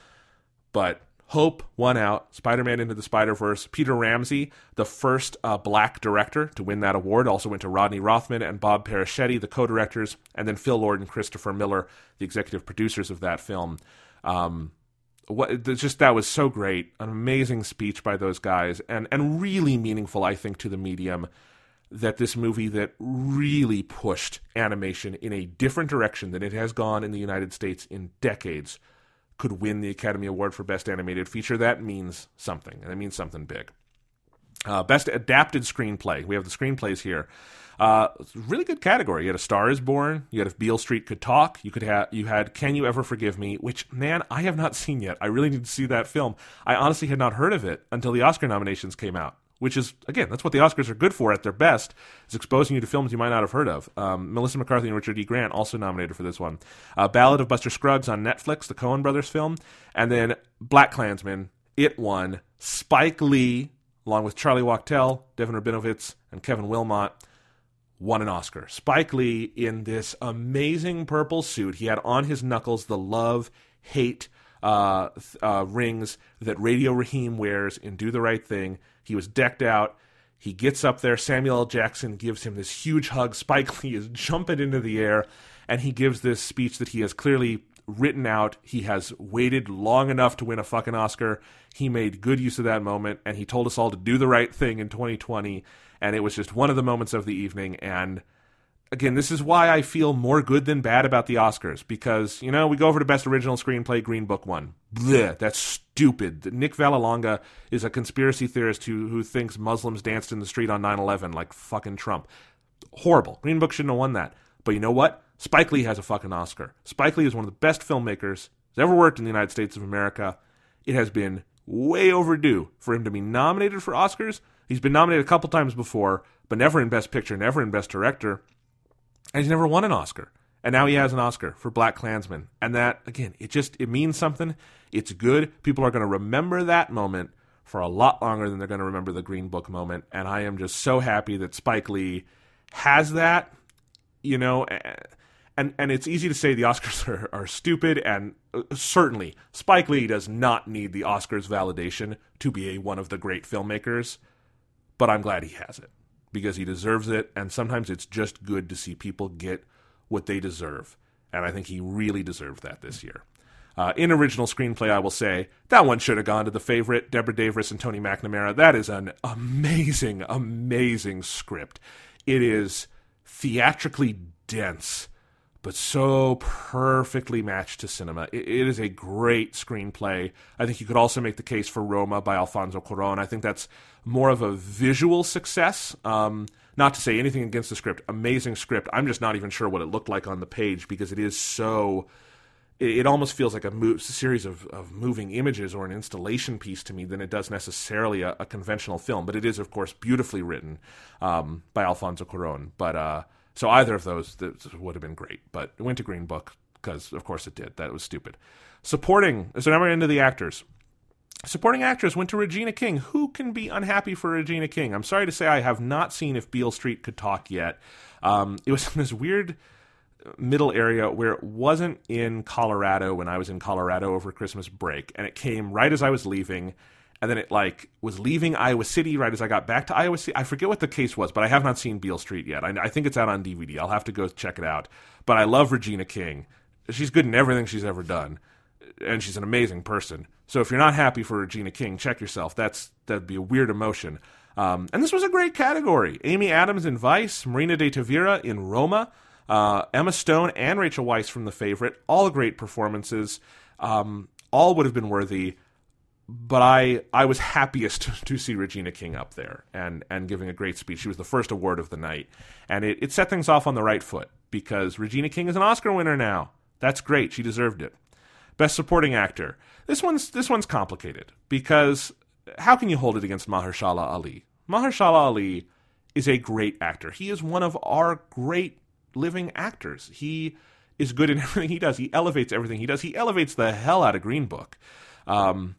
but Hope won out. Spider-Man Into the Spider-Verse. Peter Ramsey, the first uh, black director to win that award, also went to Rodney Rothman and Bob Paraschetti, the co-directors, and then Phil Lord and Christopher Miller, the executive producers of that film. Um, what just that was so great. An amazing speech by those guys, and and really meaningful, I think, to the medium. That this movie that really pushed animation in a different direction than it has gone in the United States in decades could win the Academy Award for Best Animated Feature. That means something, and it means something big. Uh, Best Adapted Screenplay. We have the screenplays here. Uh, really good category. You had A Star Is Born. You had If Beale Street Could Talk. You could have. You had Can You Ever Forgive Me? Which, man, I have not seen yet. I really need to see that film. I honestly had not heard of it until the Oscar nominations came out. Which is, again, that's what the Oscars are good for at their best, is exposing you to films you might not have heard of. Um, Melissa McCarthy and Richard E. Grant also nominated for this one. Uh, Ballad of Buster Scruggs on Netflix, the Coen Brothers film. And then BlacKkKlansman, it won. Spike Lee, along with Charlie Wachtel, Devin Rabinowitz, and Kevin Wilmot, won an Oscar. Spike Lee in this amazing purple suit. He had on his knuckles the love, hate uh, uh, rings that Radio Raheem wears in Do the Right Thing. He was decked out. He gets up there. Samuel L. Jackson gives him this huge hug. Spike Lee is jumping into the air, and he gives this speech that he has clearly written out. He has waited long enough to win a fucking Oscar. He made good use of that moment, and he told us all to do the right thing in twenty twenty, and it was just one of the moments of the evening. And again, this is why I feel more good than bad about the Oscars, because, you know, we go over to Best Original Screenplay, Green Book won. Blech, that's stupid. Nick Vallelonga is a conspiracy theorist who, who thinks Muslims danced in the street on nine eleven like fucking Trump. Horrible. Green Book shouldn't have won that. But you know what? Spike Lee has a fucking Oscar. Spike Lee is one of the best filmmakers who's ever worked in the United States of America. It has been way overdue for him to be nominated for Oscars He's been nominated a couple times before, but never in Best Picture, never in Best Director, and he's never won an Oscar. And now he has an Oscar for BlacKkKlansman. And that, again, it just, it means something. It's good. People are going to remember that moment for a lot longer than they're going to remember the Green Book moment. And I am just so happy that Spike Lee has that, you know, and, and it's easy to say the Oscars are, are stupid, and certainly Spike Lee does not need the Oscars validation to be a, one of the great filmmakers, but I'm glad he has it because he deserves it. And sometimes it's just good to see people get what they deserve, and I think he really deserved that this year. Uh, in original screenplay, I will say, that one should have gone to the favorite, Deborah Davis and Tony McNamara. That is an amazing, amazing script. It is theatrically dense, but so perfectly matched to cinema. It, it is a great screenplay. I think you could also make the case for Roma by Alfonso Cuarón. I think that's more of a visual success. Um, not to say anything against the script. Amazing script. I'm just not even sure what it looked like on the page because it is so... It, it almost feels like a, mo- a series of, of moving images or an installation piece to me than it does necessarily a, a conventional film. But it is, of course, beautifully written um, by Alfonso Cuarón. But... Uh, So either of those would have been great, but it went to Green Book because, of course, it did. That was stupid. Supporting, so now we're into the actors. Supporting actress went to Regina King. Who can be unhappy for Regina King? I'm sorry to say I have not seen If Beale Street Could Talk yet. Um, it was in this weird middle area where it wasn't in Colorado when I was in Colorado over Christmas break, and it came right as I was leaving. And then it, like, was leaving Iowa City right as I got back to Iowa City. I forget what the case was, but I have not seen Beale Street yet. I, I think it's out on D V D. I'll have to go check it out. But I love Regina King. She's good in everything she's ever done. And she's an amazing person. So if you're not happy for Regina King, check yourself. That's That'd be a weird emotion. Um, and this was a great category. Amy Adams in Vice, Marina de Tavira in Roma, uh, Emma Stone and Rachel Weisz from The Favorite. All great performances. Um, all would have been worthy. But I, I was happiest to, to see Regina King up there and, and giving a great speech. She was the first award of the night. And it, it set things off on the right foot because Regina King is an Oscar winner now. That's great. She deserved it. Best Supporting Actor. This one's this one's complicated because how can you hold it against Mahershala Ali? Mahershala Ali is a great actor. He is one of our great living actors. He is good in everything he does. He elevates everything he does. He elevates the hell out of Green Book. Um...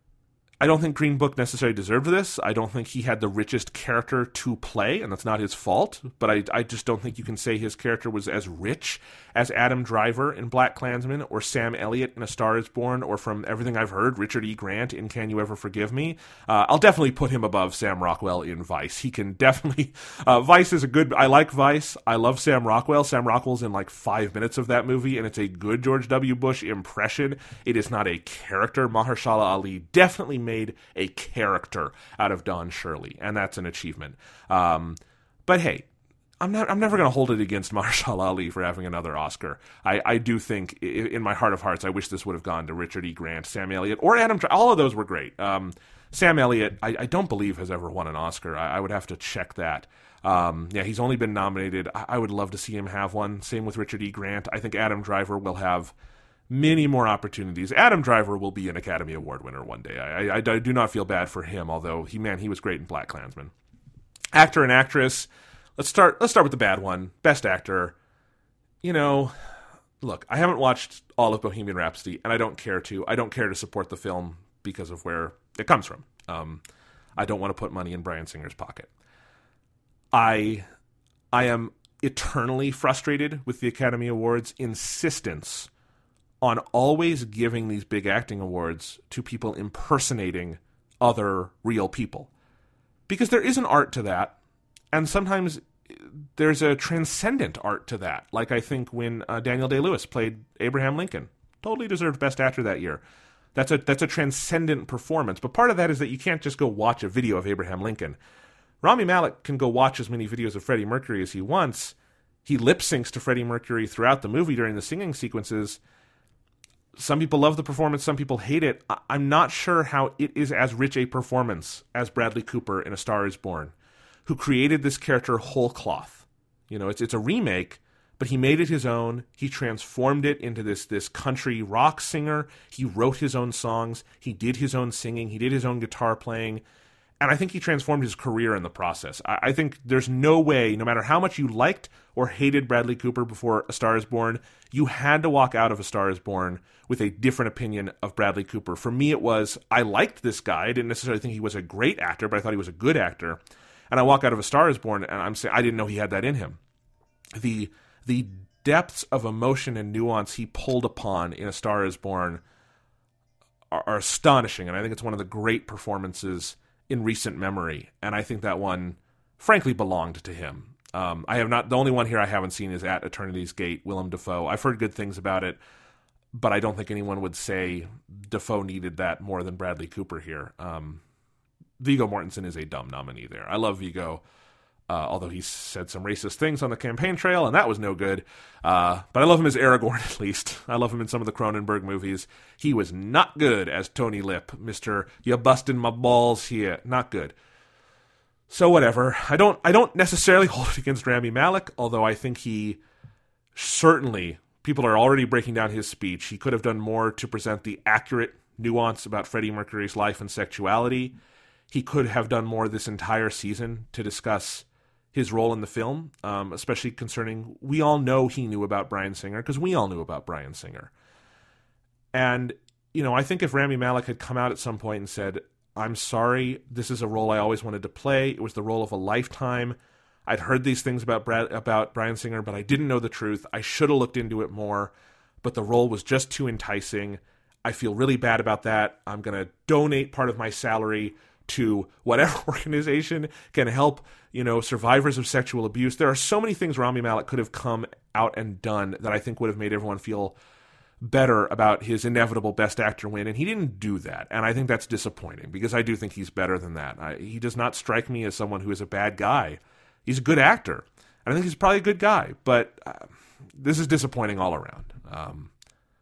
I don't think Green Book necessarily deserved this. I don't think he had the richest character to play, and that's not his fault. But I, I just don't think you can say his character was as rich as Adam Driver in BlacKkKlansman, or Sam Elliott in A Star Is Born, or from everything I've heard, Richard E. Grant in Can You Ever Forgive Me. Uh, I'll definitely put him above Sam Rockwell in Vice. He can definitely... Uh, Vice is a good... I like Vice. I love Sam Rockwell. Sam Rockwell's in like five minutes of that movie, and it's a good George W. Bush impression. It is not a character. Mahershala Ali definitely made made a character out of Don Shirley, and that's an achievement. Um, but hey, I'm not. I'm never going to hold it against Mahershala Ali for having another Oscar. I, I do think, in my heart of hearts, I wish this would have gone to Richard E. Grant, Sam Elliott, or Adam. All of those were great. Um, Sam Elliott, I, I don't believe has ever won an Oscar. I, I would have to check that. Um, yeah, he's only been nominated. I, I would love to see him have one. Same with Richard E. Grant. I think Adam Driver will have many more opportunities. Adam Driver will be an Academy Award winner one day. I, I, I do not feel bad for him, although he, man, he was great in BlacKkKlansman. Actor and actress. Let's start. Let's start with the bad one. Best actor. You know, look, I haven't watched all of Bohemian Rhapsody, and I don't care to. I don't care to support the film because of where it comes from. Um, I don't want to put money in Bryan Singer's pocket. I, I am eternally frustrated with the Academy Awards' insistence on always giving these big acting awards to people impersonating other real people. Because there is an art to that, and sometimes there's a transcendent art to that. Like I think when uh, Daniel Day-Lewis played Abraham Lincoln. Totally deserved Best Actor that year. That's a that's a transcendent performance. But part of that is that you can't just go watch a video of Abraham Lincoln. Rami Malek can go watch as many videos of Freddie Mercury as he wants. He lip-syncs to Freddie Mercury throughout the movie during the singing sequences. Some people love the performance, some people hate it. I- I'm not sure how it is as rich a performance as Bradley Cooper in A Star Is Born, who created this character whole cloth. You know, it's it's a remake, but he made it his own. He transformed it into this this country rock singer. He wrote his own songs. He did his own singing. He did his own guitar playing. And I think he transformed his career in the process. I, I think there's no way, no matter how much you liked or hated Bradley Cooper before A Star is Born, you had to walk out of A Star is Born with a different opinion of Bradley Cooper. For me, it was, I liked this guy. I didn't necessarily think he was a great actor, but I thought he was a good actor. And I walk out of A Star is Born, and I'm saying, I didn't know he had that in him. The, the depths of emotion and nuance he pulled upon in A Star is Born are, are astonishing, and I think it's one of the great performances in recent memory, and I think that one, frankly, belonged to him. Um, I have not, the only one here I haven't seen is At Eternity's Gate, Willem Dafoe. I've heard good things about it, but I don't think anyone would say Dafoe needed that more than Bradley Cooper here. Um, Viggo Mortensen is a dumb nominee there. I love Viggo, uh, although he said some racist things on the campaign trail, and that was no good. Uh, but I love him as Aragorn, at least. I love him in some of the Cronenberg movies. He was not good as Tony Lip, Mister You busting my balls here. Not good. So whatever. I don't I don't necessarily hold it against Rami Malek, although I think he certainly, people are already breaking down his speech. He could have done more to present the accurate nuance about Freddie Mercury's life and sexuality. He could have done more this entire season to discuss his role in the film, um, especially concerning, we all know he knew about Bryan Singer, because we all knew about Bryan Singer. And, you know, I think if Rami Malek had come out at some point and said, I'm sorry, this is a role I always wanted to play, it was the role of a lifetime, I'd heard these things about Brad, about Bryan Singer, but I didn't know the truth, I should have looked into it more, but the role was just too enticing, I feel really bad about that, I'm going to donate part of my salary to whatever organization can help, you know, survivors of sexual abuse. There are so many things Rami Malek could have come out and done that I think would have made everyone feel better about his inevitable Best Actor win, and he didn't do that. And I think that's disappointing, because I do think he's better than that. I, he does not strike me as someone who is a bad guy. He's a good actor, and I think he's probably a good guy, but uh, this is disappointing all around. Um,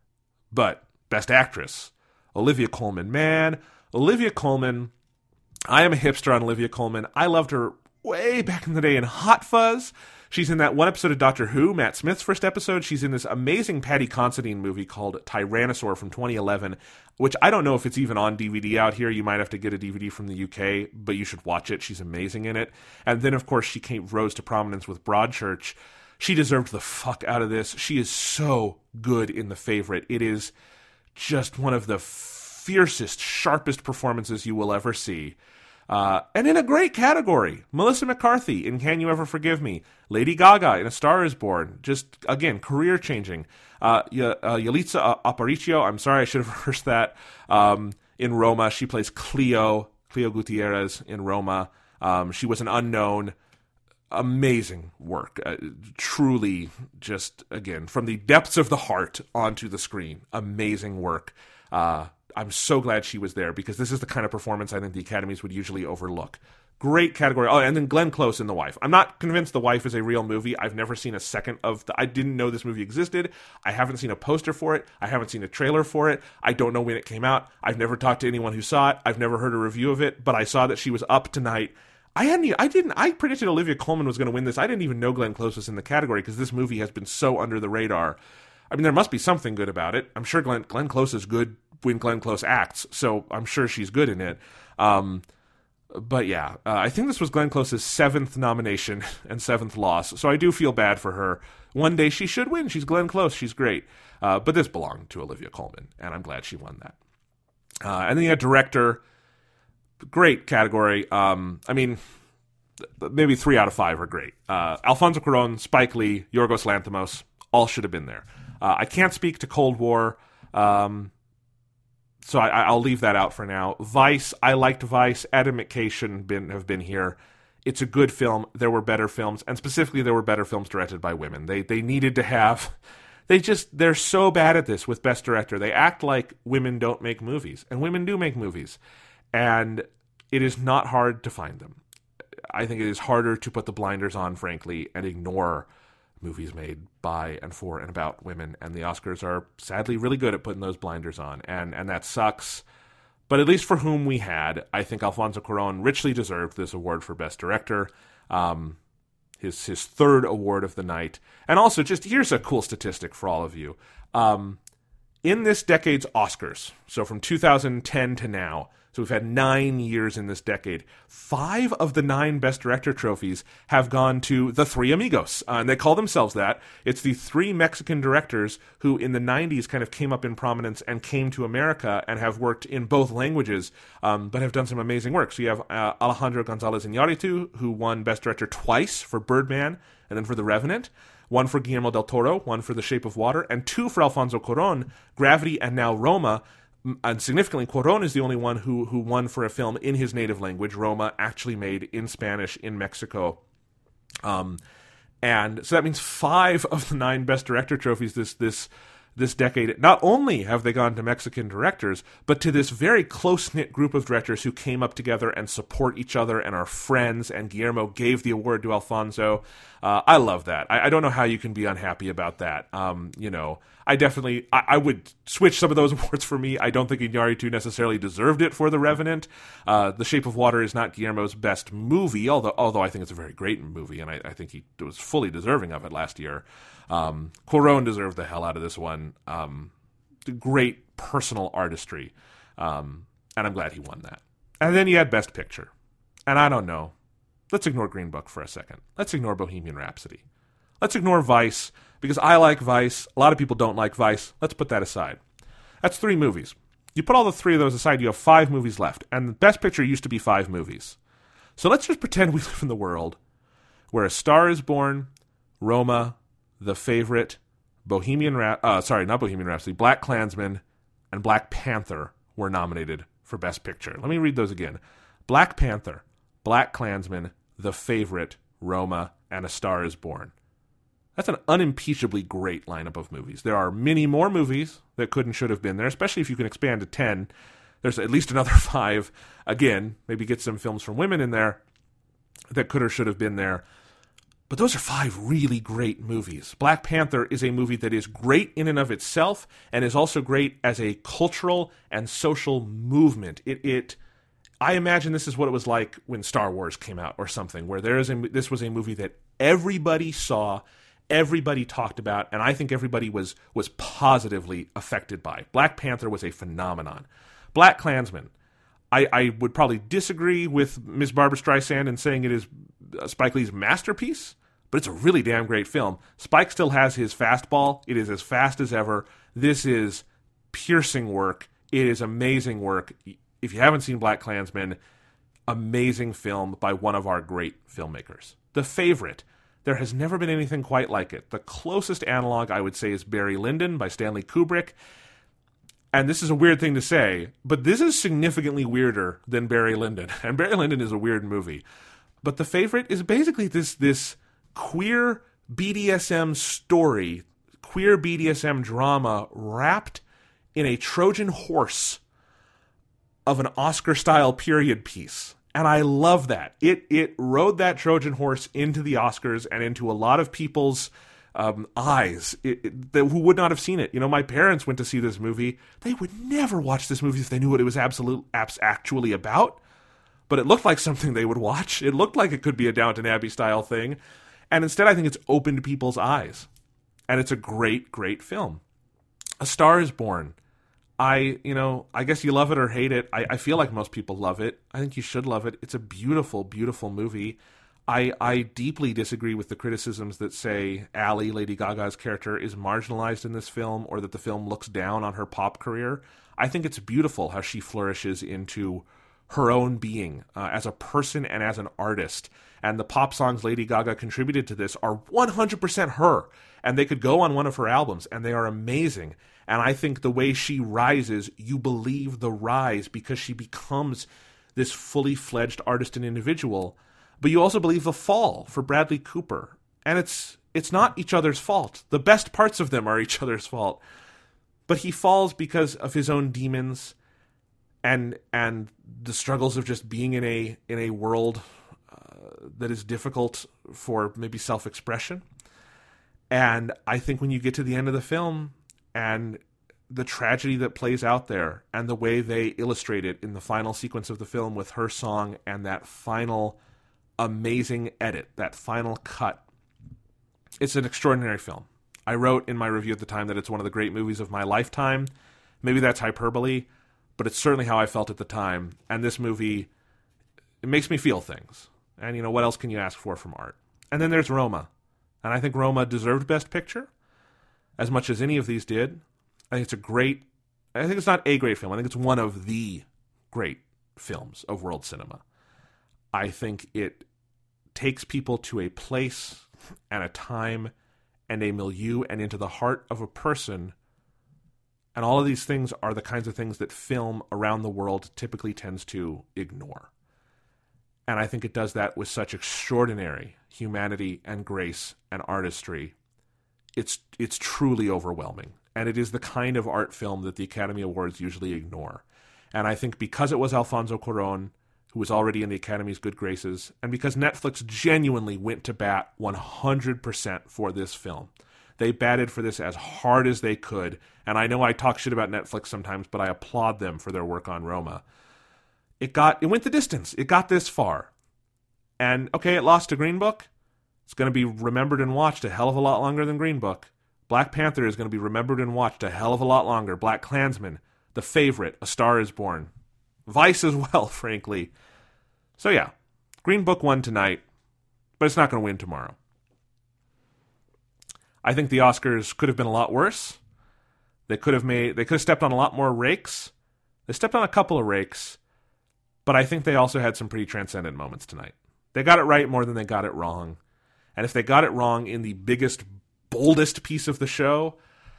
but Best Actress, Olivia Colman. Man, Olivia Colman... I am a hipster on Olivia Colman. I loved her way back in the day in Hot Fuzz. She's in that one episode of Doctor Who, Matt Smith's first episode. She's in this amazing Paddy Considine movie called Tyrannosaur from twenty eleven, which I don't know if it's even on D V D out here. You might have to get a D V D from the U K, but you should watch it. She's amazing in it. And then, of course, she came rose to prominence with Broadchurch. She deserved the fuck out of this. She is so good in The Favorite. It is just one of the fiercest, sharpest performances you will ever see. Uh, and in a great category, Melissa McCarthy in Can You Ever Forgive Me? Lady Gaga in A Star is Born. Just, again, career-changing. Uh, y- uh, Yalitza Aparicio, I'm sorry, I should have rehearsed that, um, in Roma. She plays Cleo, Cleo Gutierrez in Roma. Um, she was an unknown. Amazing work. Uh, truly, just, again, from the depths of the heart onto the screen. Amazing work. Uh I'm so glad she was there, because this is the kind of performance I think the Academies would usually overlook. Great category. Oh, and then Glenn Close in The Wife. I'm not convinced The Wife is a real movie. I've never seen a second of the... I didn't know this movie existed. I haven't seen a poster for it. I haven't seen a trailer for it. I don't know when it came out. I've never talked to anyone who saw it. I've never heard a review of it, but I saw that she was up tonight. I hadn't... I didn't... I predicted Olivia Colman was going to win this. I didn't even know Glenn Close was in the category, because this movie has been so under the radar. I mean, there must be something good about it. I'm sure Glenn, Glenn Close is good when Glenn Close acts, so I'm sure she's good in it. Um, but yeah, uh, I think this was Glenn Close's seventh nomination and seventh loss, so I do feel bad for her. One day she should win. She's Glenn Close. She's great. Uh, but this belonged to Olivia Colman, and I'm glad she won that. Uh, and then you had director. Great category. Um, I mean, maybe three out of five are great. Uh, Alfonso Cuarón, Spike Lee, Yorgos Lanthimos, all should have been there. Uh, I can't speak to Cold War, um, so I, I'll leave that out for now. Vice, I liked Vice. Adam McKay shouldn't been, have been here. It's a good film. There were better films, and specifically there were better films directed by women. They they needed to have... They just, they're so bad at this with Best Director. They act like women don't make movies, and women do make movies. And it is not hard to find them. I think it is harder to put the blinders on, frankly, and ignore movies made by and for and about women, and the Oscars are sadly really good at putting those blinders on, and and that sucks. But at least for whom we had, I think Alfonso Cuarón richly deserved this award for Best Director, um, his his third award of the night. And also, just here's a cool statistic for all of you. Um, in this decade's Oscars, so from two thousand ten to now, so we've had nine years in this decade, five of the nine Best Director trophies have gone to the Three Amigos, uh, and they call themselves that. It's the three Mexican directors who in the nineties kind of came up in prominence and came to America and have worked in both languages, um, but have done some amazing work. So you have uh, Alejandro González Iñárritu, who won Best Director twice for Birdman and then for The Revenant, one for Guillermo del Toro, one for The Shape of Water, and two for Alfonso Cuarón, Gravity and now Roma. And significantly, Cuarón is the only one who who won for a film in his native language, Roma, actually made in Spanish in Mexico. Um, and so that means five of the nine Best Director trophies this this this decade, not only have they gone to Mexican directors, but to this very close-knit group of directors who came up together and support each other and are friends, and Guillermo gave the award to Alfonso. Uh, I love that. I, I don't know how you can be unhappy about that. Um, you know, I definitely, I, I would switch some of those awards for me. I don't think Iñárritu necessarily deserved it for The Revenant. Uh, The Shape of Water is not Guillermo's best movie, although although I think it's a very great movie, and I, I think he was fully deserving of it last year. Um, Cuarón deserved the hell out of this one. Um, great personal artistry. Um, and I'm glad he won that. And then you had Best Picture. And I don't know. Let's ignore Green Book for a second. Let's ignore Bohemian Rhapsody. Let's ignore Vice, because I like Vice. A lot of people don't like Vice. Let's put that aside. That's three movies. You put all the three of those aside, you have five movies left. And the Best Picture used to be five movies. So let's just pretend we live in the world where A Star is Born, Roma, The Favorite, Bohemian Rhapsody, uh, sorry, not Bohemian Rhapsody, Black Klansman, and Black Panther were nominated for Best Picture. Let me read those again. Black Panther, Black Klansman, The Favorite, Roma, and A Star is Born. That's an unimpeachably great lineup of movies. There are many more movies that could and should have been there, especially if you can expand to ten. There's at least another five. Again, maybe get some films from women in there that could or should have been there. But those are five really great movies. Black Panther is a movie that is great in and of itself and is also great as a cultural and social movement. It, it, I imagine this is what it was like when Star Wars came out or something, where there is a, this was a movie that everybody saw, everybody talked about, and I think everybody was was positively affected by. Black Panther was a phenomenon. Black Klansman, I, I would probably disagree with Miz Barbra Streisand in saying it is Spike Lee's masterpiece, but it's a really damn great film. Spike still has his fastball. It is as fast as ever. This is piercing work. It is amazing work. If you haven't seen Black Klansman, amazing film by one of our great filmmakers. The Favorite. There has never been anything quite like it. The closest analog, I would say, is Barry Lyndon by Stanley Kubrick. And this is a weird thing to say, but this is significantly weirder than Barry Lyndon. And Barry Lyndon is a weird movie. But The Favorite is basically this this queer B D S M story, queer B D S M drama wrapped in a Trojan horse of an Oscar-style period piece. And I love that. It it rode that Trojan horse into the Oscars and into a lot of people's um, eyes it, it, that, who would not have seen it. You know, my parents went to see this movie. They would never watch this movie if they knew what it was absolute, abs- actually about. But it looked like something they would watch. It looked like it could be a Downton Abbey-style thing. And instead, I think it's opened people's eyes. And it's a great, great film. A Star is Born. I, you know, I guess you love it or hate it. I, I feel like most people love it. I think you should love it. It's a beautiful, beautiful movie. I, I deeply disagree with the criticisms that say Ally, Lady Gaga's character, is marginalized in this film or that the film looks down on her pop career. I think it's beautiful how she flourishes into her own being uh, as a person and as an artist. And the pop songs Lady Gaga contributed to this are one hundred percent her. And they could go on one of her albums, and they are amazing. And I think the way she rises, you believe the rise because she becomes this fully fledged artist and individual. But you also believe the fall for Bradley Cooper. And it's it's not each other's fault. The best parts of them are each other's fault. But he falls because of his own demons and and the struggles of just being in a in a world uh, that is difficult for maybe self-expression. And I think when you get to the end of the film and the tragedy that plays out there and the way they illustrate it in the final sequence of the film with her song and that final amazing edit, that final cut, it's an extraordinary film. I wrote in my review at the time that it's one of the great movies of my lifetime. Maybe that's hyperbole, but it's certainly how I felt at the time. And this movie, it makes me feel things. And, you know, what else can you ask for from art? And then there's Roma. And I think Roma deserved Best Picture as much as any of these did. I think it's a great, I think it's not a great film. I think it's one of the great films of world cinema. I think it takes people to a place and a time and a milieu and into the heart of a person. And all of these things are the kinds of things that film around the world typically tends to ignore. And I think it does that with such extraordinary humanity and grace and artistry. It's it's truly overwhelming. And it is the kind of art film that the Academy Awards usually ignore. And I think because it was Alfonso Cuarón, who was already in the Academy's good graces, and because Netflix genuinely went to bat one hundred percent for this film. They batted for this as hard as they could. And I know I talk shit about Netflix sometimes, but I applaud them for their work on Roma. It got, it went the distance. It got this far. And, okay, it lost to Green Book. It's going to be remembered and watched a hell of a lot longer than Green Book. Black Panther is going to be remembered and watched a hell of a lot longer. Black Klansman, The Favorite, A Star is Born. Vice as well, frankly. So yeah, Green Book won tonight, but it's not going to win tomorrow. I think the Oscars could have been a lot worse. They could have made, they could have stepped on a lot more rakes. They stepped on a couple of rakes, but I think they also had some pretty transcendent moments tonight. They got it right more than they got it wrong. And if they got it wrong in the biggest, boldest piece of the show,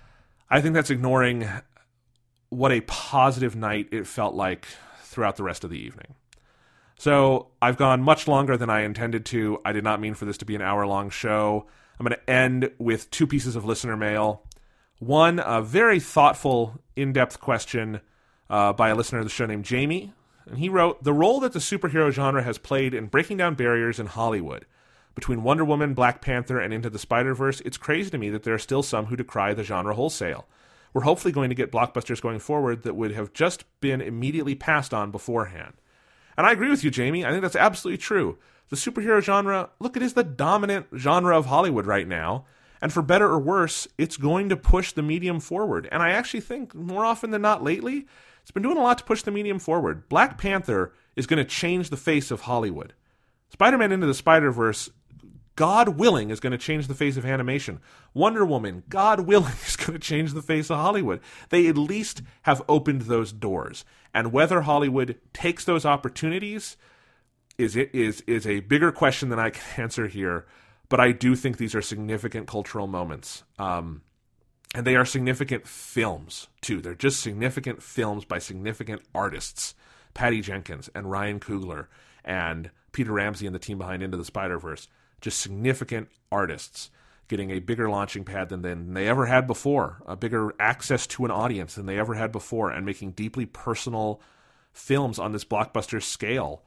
I think that's ignoring what a positive night it felt like throughout the rest of the evening. So I've gone much longer than I intended to. I did not mean for this to be an hour-long show. I'm going to end with two pieces of listener mail. One, a very thoughtful, in-depth question uh, by a listener of the show named Jamie. And he wrote, the role that the superhero genre has played in breaking down barriers in Hollywood. Between Wonder Woman, Black Panther, and Into the Spider-Verse, it's crazy to me that there are still some who decry the genre wholesale. We're hopefully going to get blockbusters going forward that would have just been immediately passed on beforehand. And I agree with you, Jamie. I think that's absolutely true. The superhero genre, look, it is the dominant genre of Hollywood right now. And for better or worse, it's going to push the medium forward. And I actually think more often than not lately, it's been doing a lot to push the medium forward. Black Panther is going to change the face of Hollywood. Spider-Man Into the Spider-Verse, God willing, is going to change the face of animation. Wonder Woman, God willing, is going to change the face of Hollywood. They at least have opened those doors. And whether Hollywood takes those opportunities is it is is a bigger question than I can answer here. But I do think these are significant cultural moments. Um, and they are significant films, too. They're just significant films by significant artists. Patty Jenkins and Ryan Coogler and Peter Ramsey and the team behind Into the Spider-Verse. Just significant artists getting a bigger launching pad than, than they ever had before, a bigger access to an audience than they ever had before, and making deeply personal films on this blockbuster scale.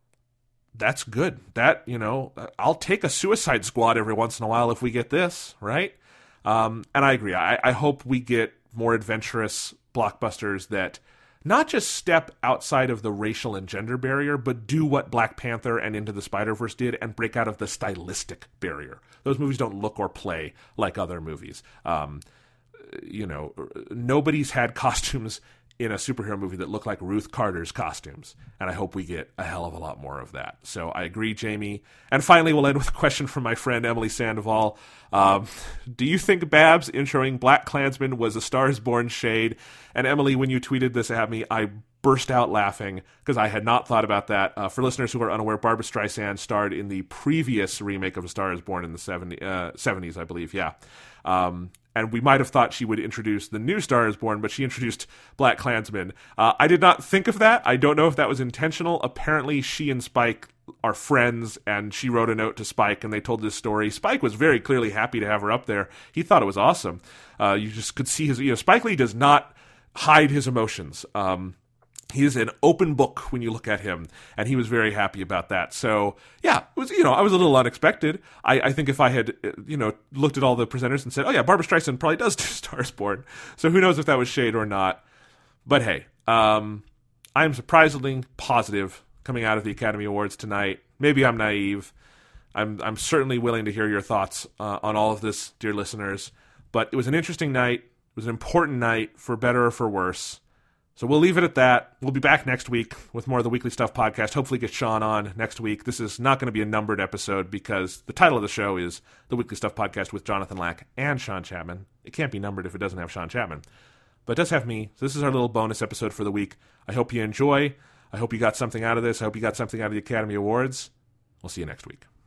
That's good. That, you know, I'll take a Suicide Squad every once in a while if we get this, right? Um, and I agree. I, I hope we get more adventurous blockbusters that not just step outside of the racial and gender barrier, but do what Black Panther and Into the Spider-Verse did and break out of the stylistic barrier. Those movies don't look or play like other movies. Um, you know, nobody's had costumes in a superhero movie that look like Ruth Carter's costumes, and I hope we get a hell of a lot more of that. So I agree, Jamie. And finally, we'll end with a question from my friend Emily Sandoval. Um, do you think Babs introing Black Klansman was a Star is Born shade? And Emily, when you tweeted this at me, I burst out laughing because I had not thought about that. Uh, for listeners who are unaware, Barbra Streisand starred in the previous remake of A Star is Born in the seventies, uh, seventies I believe, yeah. Um, and we might have thought she would introduce the new Star is Born, but she introduced Black Klansman. Uh, I did not think of that. I don't know if that was intentional. Apparently, she and Spike are friends, and she wrote a note to Spike, and they told this story. Spike was very clearly happy to have her up there. He thought it was awesome. Uh, you just could see his, you know, Spike Lee does not hide his emotions. Um, He is an open book when you look at him, and he was very happy about that. So, yeah, it was, you know, I was a little unexpected. I, I think if I had, you know, looked at all the presenters and said, oh yeah, Barbra Streisand probably does do Star is Born. So who knows if that was shade or not. But hey, um, I'm surprisingly positive coming out of the Academy Awards tonight. Maybe I'm naive. I'm I'm certainly willing to hear your thoughts uh, on all of this, dear listeners. But it was an interesting night. It was an important night, for better or for worse. So we'll leave it at that. We'll be back next week with more of the Weekly Stuff podcast. Hopefully get Sean on next week. This is not going to be a numbered episode because the title of the show is the Weekly Stuff podcast with Jonathan Lack and Sean Chapman. It can't be numbered if it doesn't have Sean Chapman. But it does have me. So this is our little bonus episode for the week. I hope you enjoy. I hope you got something out of this. I hope you got something out of the Academy Awards. We'll see you next week.